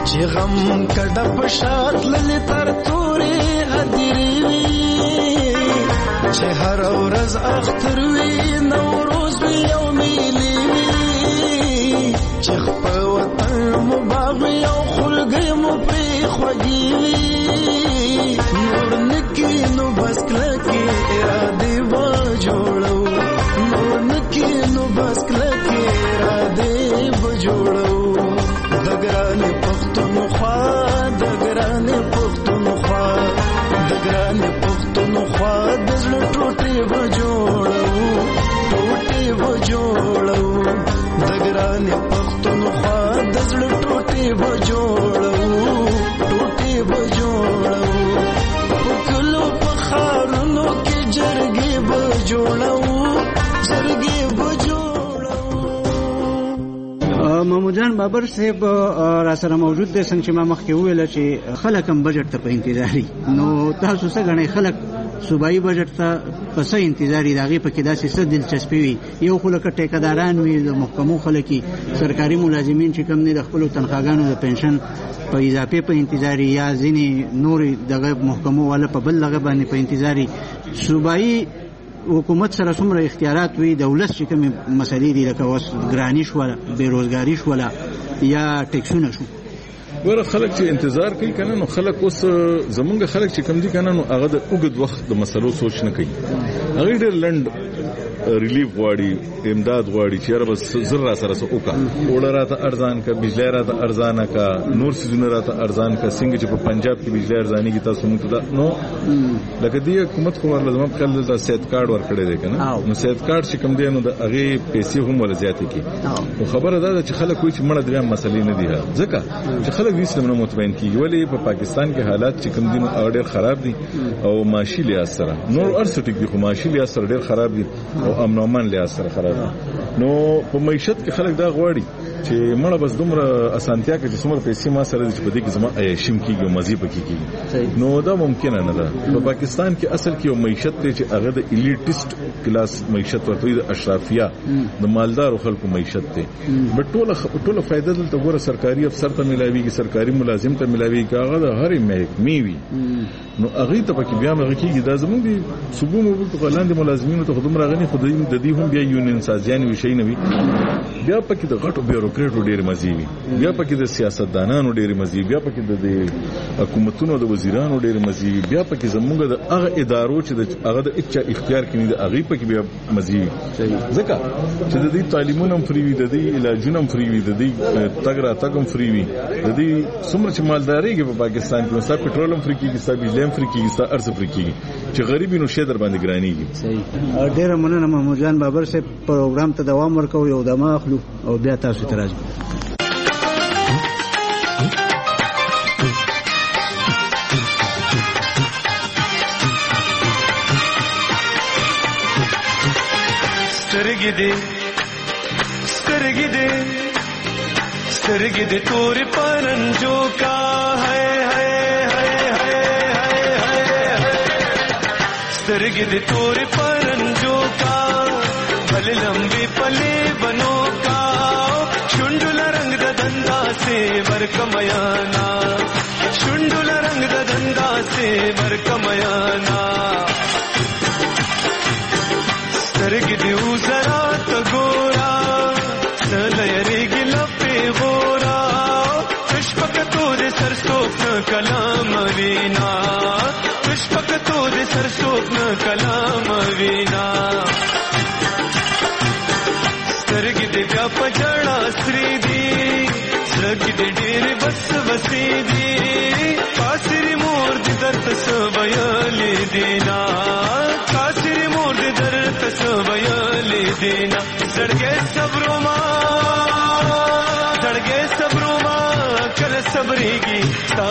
چې غم کډه پشات للی تر تورې هدیرې وي چې هر ورځ اختر وي نوروز وي او میلې وي چې خپل وطن مو باغ وي او خلګي مو پرې خوږې وي نور نکي نو بس کلکې ارادې و جوړو نور نکي نو بس کلکې ارادې و جوړو دګران پښتونخوا دګران پښتونخوا دګران پښتونخوا د زړه ټوټې و جوړو ټوټې و جوړو دګران پښتونخوا د زړه ټوټې و جوړو ټوټې و جوړو پکلو پخارونو کې جرګې و جوړو جرګې و محمود جان بابر صاحب را سره موجود دي څنګه چې ما مخکې ویل چې خلک هم بجټ ته په انتظاري نو تاسو څه غنئ خلک صوبایي بجټ ته په څه انتظاري داغي په کې داسې څه دلچسپي وي یو خلک ټیکداران وي د محکمو خلکي سرکاري ملازمین چې کم نه د خپل تنخواګانو د پنشن په اضافه په انتظاري یا ځینې نور دغه محکمو والا په بل لغه باندې په انتظاري صوبایي حکومت سره څومره اختیارات وي دولت چې کوم مسلې دي لکه وس ګرانی شو بیروزګاری شو یا ټیکسونه شو ور خلک چې انتظار کوي کنه نو خلک اوس زمونږ خلک چې کم دي کنه نو هغه د اوږد وخت د مسلو سوچ نه کوي هغه ډېر لند ریلیف غواړي امداد غواړي چې بس زر را سره وکا وړه راته ارزان کا بجلی راته ارزانه کا نور سيزونه راته ارزان کا څنګه چې په پنجاب کې بجلی ارزاني کی تاسو موږ ته نو لکه دی حکومت خو لازم خپل د سید کارت ورکړی دی کنه نو سید کارت چې کوم دی نو د هغه پیسې هم ول زیاتې کی او خبره ده چې خلک کوئی چې مړه دریا مسلې نه دي ځکه چې خلک دې سم نه مطمئن کیږي ولی په پاکستان کې حالات چې کوم دي نو ډېر خراب دي او معاشي لحاظ سره نور ارسټیک دي خو معاشي لحاظ سره ډېر خراب دي او امن او امان لحاظ سره خراب دي نو په معیشت کې خلک دا غواړي چې مړه بس دومره اسانتیا کې چې څومره پیسې ما سره دي چې په دې کې زما عیاشم کیږي او مزي پکې کیږي نو دا ممکن نه ده په پاکستان کې اصل کې یو معیشت ته چې هغه د الیټیست کلاس معیشت ورته د اشرافیه د مالدار خلکو معیشت ته بټ ټوله فائدہ دلته ګوره سرکاري افسر ته ملاويږي سرکاري ملازم ته ملاويږي هغه د هرې محکمې وي نو هغه ته پکې بیا مغه کیږي دا زموږ دي صوبو مو په لاندې ملازمینو ته خدوم راغني خدای د دې هم بیا یونین سازیان وي شي نه وي بیا پکې د غټو بیوروکریټو ډېر مزي وي بیا پکې د سیاستدانانو ډېر مزي بیا پکې د حکومتونو د وزیرانو ډېر مزي بیا پکې زموږ د هغه ادارو چې هغه د اچا اختیار کړي د هغه پکې بیا مزي ځکه چې د دې تعلیمونو فری وي د دې علاجونو فری وي د دې تګرا تګم فری وي د دې څومره چې مالداري کې په پاکستان کې ستا پټرولم فری کېږي ستا بجلی فری کېږي ستا ارز فری کېږي چې غریبي نو شه در باندې ګرانيږي صحیح ډېر مننه محمود جان بابر سے پروګرام ته دوام ورکوي او دمه اخلو او بیا تاسو ته راځو سترګې دې تورې پرنجو کا ہے سترګې دې تورې پرنجو کا بل لمبي پلي بنو کا شونډل رنگ د دندا سے ورکمیانا شونډل رنگ د دندا سے ورکمیانا سترګې دې وزرا ته ګورا نلېږي لپې غورا پشپک تو دې سرسوک کلام وینا پشپک تو دې سرسوک کلام وینا سترګې دې بیا پجړا سری دی سترګې دې ډېر بس وسې دی کاسری مور دې درت سویلې دینا کاسری مور دې درت سویلې دینا زړګې صبرو ما کله صبرېږي ستا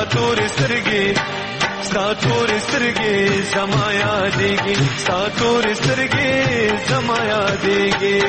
تورې سترګې زمایا دیږي ستا تورې سترګې زمایا دیږي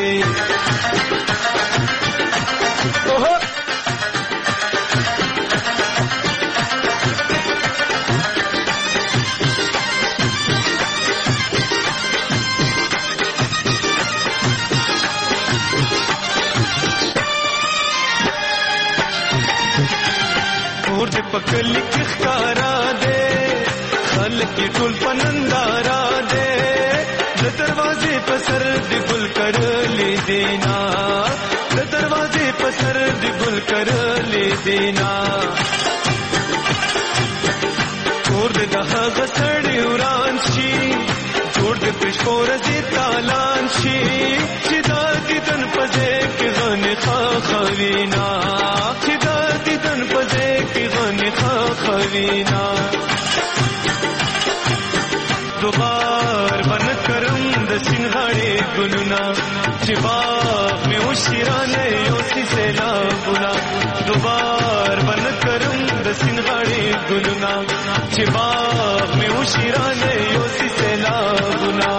کور دې پکل کې ښکارا دے خلک ټول پنندارا دے د دروازې په سر دې ګل کړلې دینا د دروازې په سر دې ګل کړلې دینا کور دې د هغه سړی وران شي جوړ دې پښور دې تالان شي چې د دیدن په ځای کې غنې خوینا چې د دیدن په ځای کې غنې خوینا دوبار بن کرم د سینغاړې ګلونا چې باغ مې وشیرانه یو سیلابونه دوبار بن کرم د سینغاړې ګلونا چې باغ مې وشیرانه یو سیلابونه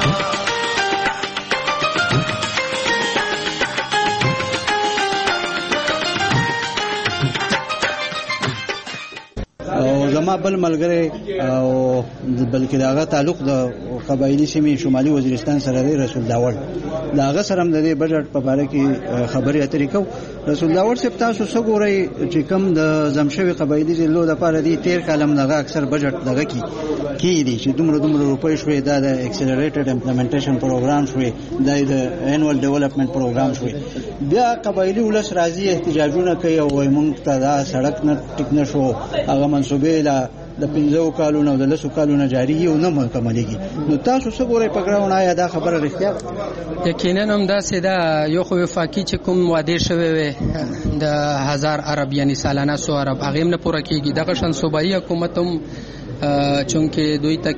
زما بل ملګری او بلکې داغه تعلق د قبایلی سیمې شمالي وزیرستان سره دی رسول داور داغه سره د دې بجټ په اړه کې خبرې اترې کو رسول داور صاحب تاسو څه ګورئ چې کوم د زمشوي قبایلی ضلعو لپاره دی 13 کالم دغه اکثر بجټ دغه کې دي چې دومره روپۍ شوې دا د اکسلریټډ امپلیمنټیشن پروګرام شوې د انوال ډیولپمنٹ پروګرام شوې بیا قبایلی ولس راځي احتجاجونه کوي او موږ ته دا سړک نه ټیک نشو هغه منسوبې د 15 کالونو او د 10 کالونو جاری او نه مکملېږي نو تاسو څه ګورئ په ګراوند آیا دا خبره رښتیا یقینا هم دا سیدا یو خو وفاقي چې کوم وعده شوی وي د 1000 عرب یعنی سالانه 100 عرب هغه نه پوره کیږي دغه شان صوبایي حکومت هم چونکه دوی ته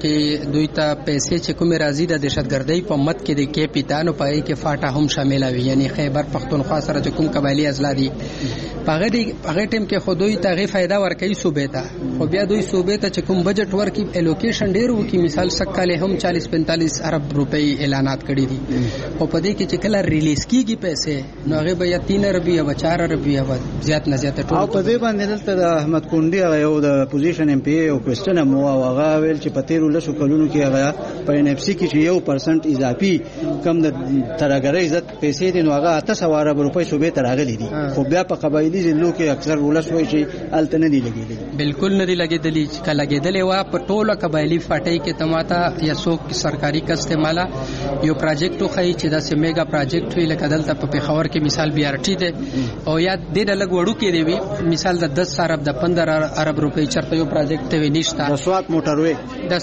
پیسې چې کوم راځي د دهشتګردۍ په مت کې د کې پیتانو پای کې فاټا هم شامل وي یعنی خیبر پختونخوا سره چې کوم قبایلی اضلاع دي هغه ټیم کې خودوی ته غي فائدہ ورکړي صوبې ته خو بیا دوی صوبې ته چې کوم بجټ ورکړي الوکیشن ډیر وو کې مثال سکاله هم 40-45 ارب روپۍ اعلانات کړي دي او په دې کې چې کله ریلیز کیږي پیسې نو هغه به 3 ارب یا 4 ارب یا زیات نه زیات ټول او په دې باندې دلته د احمد کونډي یو د پوزیشن ایم پی او کوېسچن مو هغه ویل چې په 13 کلونو کې هغه په ان اف سی کې چې 1% اضافي کم د ترګرۍ عزت پیسې دي نو هغه 800 ارب روپۍ صوبې ته راغلي دي خو بیا په قبایلی ضلعو کې اکثر ولس وایي چې الته نه دي لګېدلي بالکل نه دي لګېدلي چې کله لګېدلې وا په ټوله قبایلی فاټۍ کې تماته یا څوک سرکاري کا استعماله یو پروجیکټ خو چې دا سه میگا پروجیکټ وی لکه دلته په پیښور کې مثال بي ار ټي ده او یا د لګ وړو کې دی مثال د 10 ارب د 15 ارب روپۍ چرته یو پروجیکټ وی نشته د سوات موټروي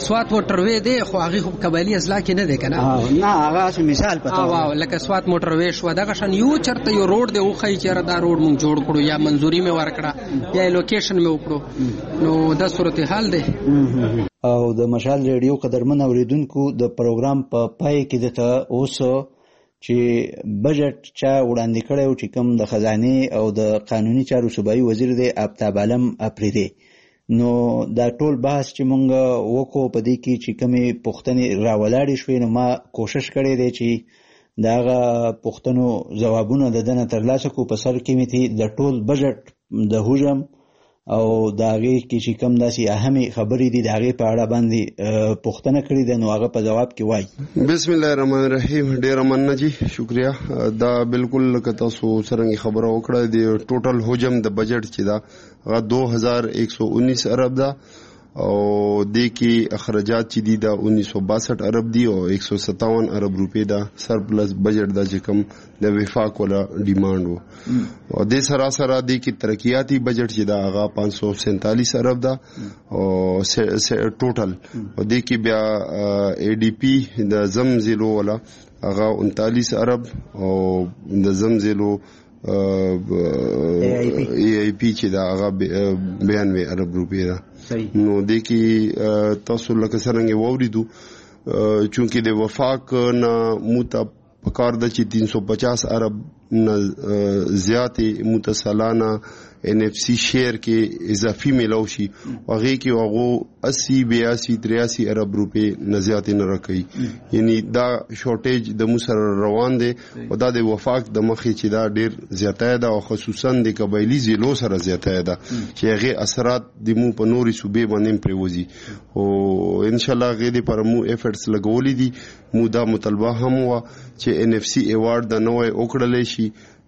دی خو هغه قبایلی اضلاع کې نه دی کنه نه هغه مثال پته واو لکه سوات موټروي شو دغه شان یو چرته یو روډ دی او خی چیرې دا روډ مونږ جوړ کړو یا منظوري مې ورکړه یا لوکیشن مې وکړو نو دا صورتحال دی او د مشال ریډیو قدرمن اوریدونکو د پروګرام په پای کې دته اوس چې بجټ چا وړاندې کړو چې کوم د خزانه او د قانوني چارو صوبایي وزیر دی آفتاب عالم اپریدي نو دا ټول بحث چې مونږ وکړو په دې کې چې کومې پوښتنې راولاړې شوې نو ما کوشش کړې دی چې داغه پوښتنو جوابونه د دنه ترلاسه کو په سر کې میتي د ټول بجټ د هجوم او داغه کې چې کوم داسي اهمي خبرې دي داغه په اړه باندې پوښتنه کړې ده نو هغه په جواب کې وایي بسم الله الرحمن الرحیم ډیر مننه جی شکریا دا بالکل لکه تاسو سره خبره وکړه د ټوټل هجوم د بجټ چې دا 2119 ارب دا او د کی اخراجات چې دي دا 1962 ارب دي او 157 ارب روپے دا سرپلس بجټ دا چې کوم د وفاق ولا ډیماند وو او د سراسر د کی ترقیاتی بجټ چې دا هغه 547 ارب دا او ټوټل او د کی بیا ای ډی پی د زمزلو ولا هغه 39 ارب او د زمزلو ای پی چې دا هغه 92 ارب روپے دا نو د کی تاسو لکه څنګه ووریدو چونکه د وفاق نه موته پکار د چې 350 ارب نه زیاتې متصلانه ان اف سی شیر کې اضافي ملو شي هغه کې هغه 80 82 83 ارب روپے نه زیاتې نه راکړي یعنی دا شورټیج د موسر روان دي او دا د وفاق د مخې چې دا ډیر زیاته ده او خصوصا د قبایلی ضلعو سره زیاته ده چې هغه اثرات د مو په نوري صوبې باندې پروزي او ان شاء الله غېدي پر مو ایفورټس لګولې دي مو دا مطالبه هم وا چې ان اف سی ایوارډ د نوې اوکړلې شي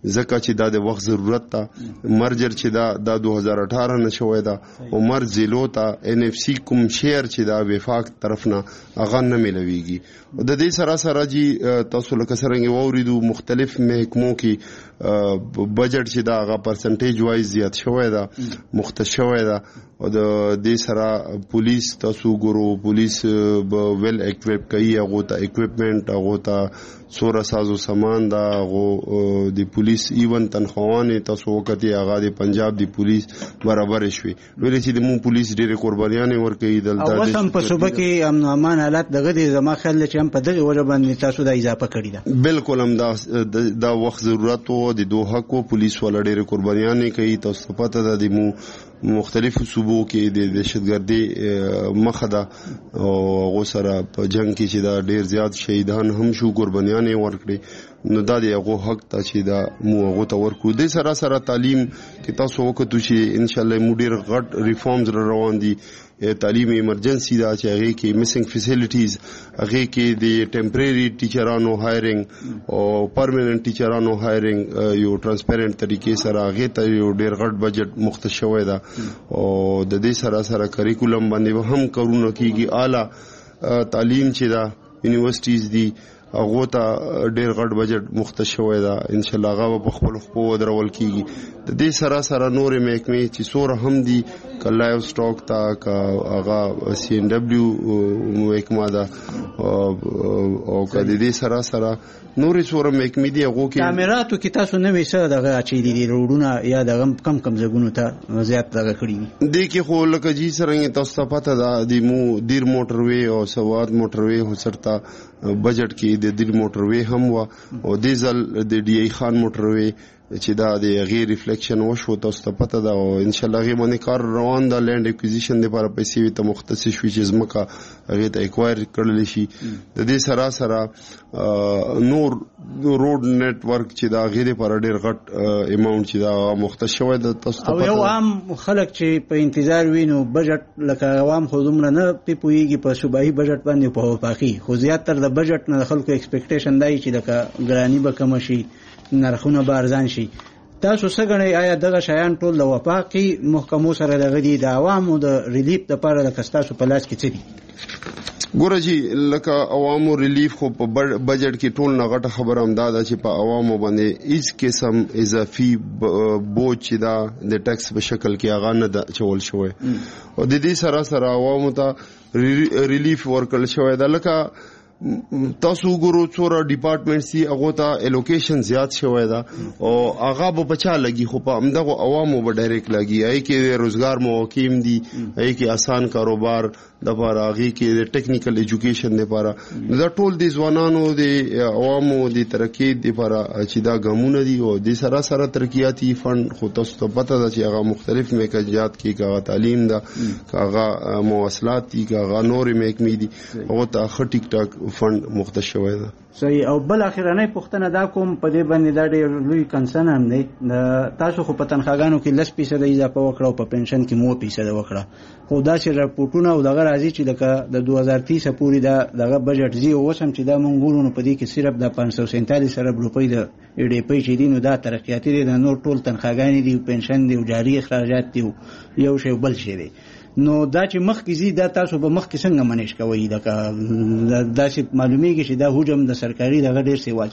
ځکه چې دا د وخت ضرورت ته مرجر چې دا 2018 نه شوی دا او مر ضلعو ته NFC کوم شیر چې دا وفاق طرف نه هغه نه ملويږي. د دې سره سره جی تاسو لکه څنګه ووریدو مختلف محکمو کې بجټ چې دا هغه پرسنټیج وایز زیات شوی دا مختص شوی دا او د دې سره پولیس تاسو ګورو پولیس ویل اکویپ کوي هغه ته اکوپمنٹ هغه ته سوره سازو سامان دا هغه د پولیس ایون تنخواهانه تاسو وکړي هغه د پنجاب دی پولیس برابر شوي ویل چې د مو پولیس ډېر قربانيان ورکړي دلته او سم په صوبه کې امن او امان حالت دغه د زما خیال چې هم په دغه وجه باندې تاسو د اضافه کړی ده. بالکل هم دا وخت ضرورت او د دوه حقو پولیس ول ډېر قربانيان کوي تاسو پته ده د مو مختلفو صوبو کې د دهشتګردي مخه ده او هغه سره په جنگ کې چې دا ډېر زیات شهیدان هم شو قربانيان ورکړي نو دا د هغه حق ته چې دا مو هغه ته ورکو د سره سره تعلیم کې تاسو وکړو چې ان شاء الله مو ډېر غټ ریفارمز روان دي. تعلیم ایمرجنسی دا چې هغه کې میسنګ فیسیلیټیز هغه کې د ټیمپرری ټیچرانو هایرینګ او پرمننٹ ټیچرانو هایرینګ یو ترانسپیرنٹ طریقې سره هغه ته یو ډېر غټ بجټ مختص شوی دا او د دې سره سره کریکولم باندې هم کارونه کیږي اعلی تعلیم چې دا یونیورسيټیز دي هغه ته ډېر غټ بجټ مختص شوی دا ان شاء الله هغه په خپل خپل درول کیږي. د دې سره سره نور محکمې چې سور هم دي کلایو سټاک تا کا هغه CNW محکمه دا او کدی دې سره سره نورې سور محکمې دي هغه کې کیمراتو کې تاسو نه وسه دغه اچي دي روډونه یا دغه کم زګونو ته زیات دغه کړی دي کې خو لکه جی سره تاسو پته دا د مو دیر موټر وی او سواد موټر وی هو سرتا بجټ کې د دیر موټر وی هم او ډیزل د ډي ای خان موټر وی چې دا د غیر ریفلیکشن وشو تاسو ته پته ده او ان شاء الله غي باندې کار روان ده لینډ اکوزیشن لپاره پیسې وي ته مختص شوي چې زمکه هغه ته ایکوایر کړل شي. د دې سره سره نور روډ نیټ ورک چې دا غیر لپاره ډېر غټ اماونت چې دا مختص شوی ده تاسو ته او یو عام خلک چې په انتظار وینو بجټ لکه عوام خو دومره نه پیپويږي په صوبایي بجټ باندې په وفاقي خو زیاتره د بجټ نه خلکو ایکسپیکټیشن دی چې لکه ګرانی به کم شي نرخونه به ارزان شي. تاسو څنګه آیا دغه شیان ټول د وفاقي محکمو سره دغه دي د عوامو د ریلیف لپاره د کستاسو په لاس کې څه دي؟ ګوره جی لکه عوامو ریلیف خو په بجټ کې ټول نه غټه خبره هم دا چې په عوامو باندې هیڅ قسم اضافي بوج چې دا د ټیکس په شکل کې هغه نه چول شوی او د دې سره سره عوامو ته ریلیف ورکړل شوی دا لکه تاسو ګورو څوره ډپارټمنټ سي هغه ته الوکیشن زیات شوی دا او هغه به بچا لګي خو په همدغه عوامو به ډایرکټ لګي ای کې روزګار مواقع دي ای کې آسان کاروبار د لپاره هغه کې د ټیکنیکل ایجوکیشن لپاره دا ټول د ځوانانو د عوامو د ترقی لپاره چې دا ګامونه دي او د سره سره ترقیاتی فند خو تاسو ته پته ده چې هغه مختلف میکجات کې کاغه تعلیم ده کاغه مواصلات دي کاغه نور محکمې دي هغه ته خ ټیک ټاک فند مختص شوی ده. صحیح او بل اخیرنۍ پوښتنه دا کوم په دې باندې دا ډېر لوی کنسرن هم دی تاسو خو په تنخواګانو کې 10% اضافه وکړه او په پنشن کې 9% وکړه خو دا چې راپورټونه او دغه راځي چې د 2030 پورې دغه بجټ زی اوسم چې دا مونږ ګورو نو په دې کې صرف د 547 ارب روپۍ د EDP چې دي نو دا ترقیاتي دي نور ټول تنخواګانې دي پنشن دي او جاري اخراجات دي یو شی بل شی دی نو دا چې مخکې زی دا تاسو به مخکې څنګه منیش کوئ دا چې معلومیږي چې دا حجم د سرکاري دغه ډېر سیوا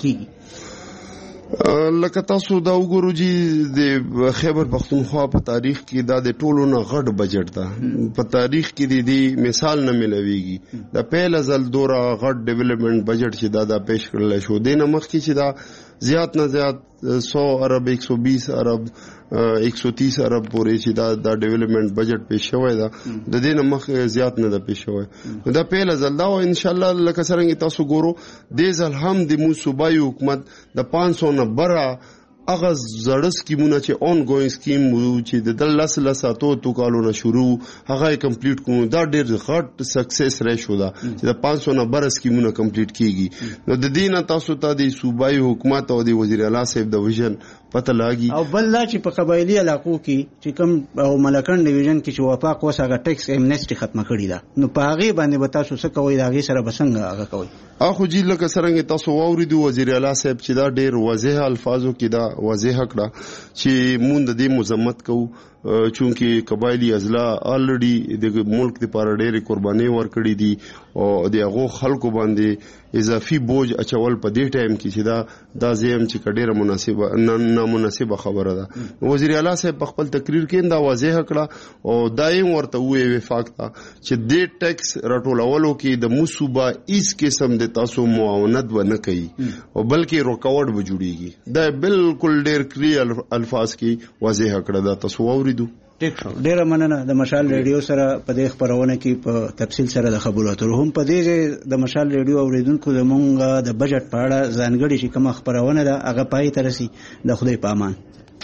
کیږي. لکه تاسو دا وګورئ چې د خیبر پختونخوا په تاریخ کې دا د ټولو نه غټ بجټ ده په تاریخ کې د مثال نه ملويږي د پهل ځل دوره غټ ډیولپمنٹ بجټ چې دا پیش کړل شو د نه مخکې چې دا زیات نه زیات 100 ارب 120 ارب 130 ارب پورې چې دا ډیولپمنٹ بجټ پیش شوی دا د دې نه مخ زیات نه ده پیش شوی دا پیل ځل دا او ان شاء الله لکه څنګه تاسو ګورو د ځل هم د مو صوبایي حکومت د 500 نه بره هغه زړه سکیمونه چې اون ګوینګ سکیم چې د لساتو تو کالونه شروع هغه کمپلیټ کوو دا ډېر غټ سکسس ریشو ده چې د 500 نه بر سکیمونه کمپلیټ کیږي نو د دې نه تاسو ته د صوبایي حکومت او د وزیر اعلی صاحب د ویژن پته لاګي. او بل لا چې په قبایلی علاقو کې چې کوم او ملکن ډیویژن کې چې وفاق وساګه ټیکس امنیسټي ختمه کړی ده نو په هغه باندې به تاسو څه کوئ دا غي سره بسنګ هغه کوئ. اخو جی لکه څنګه تاسو واوریدو وزیر اعلی صاحب چې دا ډیر واضح الفاظو کې دا واضح کړه چې مونږ د دې مذمت کوو چونکی قبایلی ازلا الریډي د ملک لپاره ډېرې قرباني ورکړې دي او د هغه خلکو باندې اضافي بوج اچول په دې ټایم کې چې دا زم چې ډېره مناسبه نامناسبه خبره ده. وزیر اعلی صاحب په خپل تقریر کې دا واضح کړه او دایم ورته وی وفاق ته چې د ټیکس راټولولو کې د مصوبه هیڅ قسم د تاسو معاونت و نه کوي او بلکې رکاوټ به جوړیږي. دا بالکل ډېر کلیئر الفاظ کې واضح کړه. دا تاسو ډیره مننه د مشال ریډیو سره په دې خبرونه کې په تفصیل سره د خبرو اترو هم په دې د مشال ریډیو اوریدونکو زمونږ د بجټ په اړه ځانګړي چې کوم خبرونه ده هغه پای ته رسي. د خدای په امان.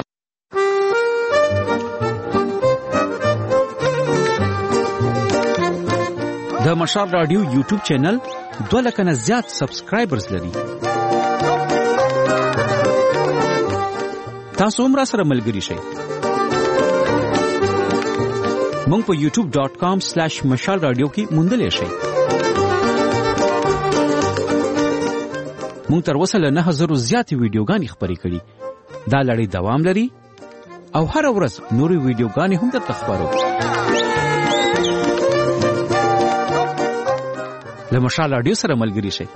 د مشال رادیو یوټیوب چینل 2 لک نه زیات سبسکرایبرز لري. تاسو هم را سره ملګری شئ. مونږ په youtube.com/مشال رادیو کې موندلې شئ. مونږ تر اوسه له 9000 زیاتې ویډیوګانې خپرې کړې. دا لړۍ دوام لري او هر ورځ نورې ویډیوګانې هم درته خپرو. له مشال رادیو سره ملګری شئ.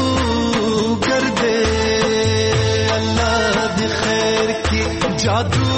जादू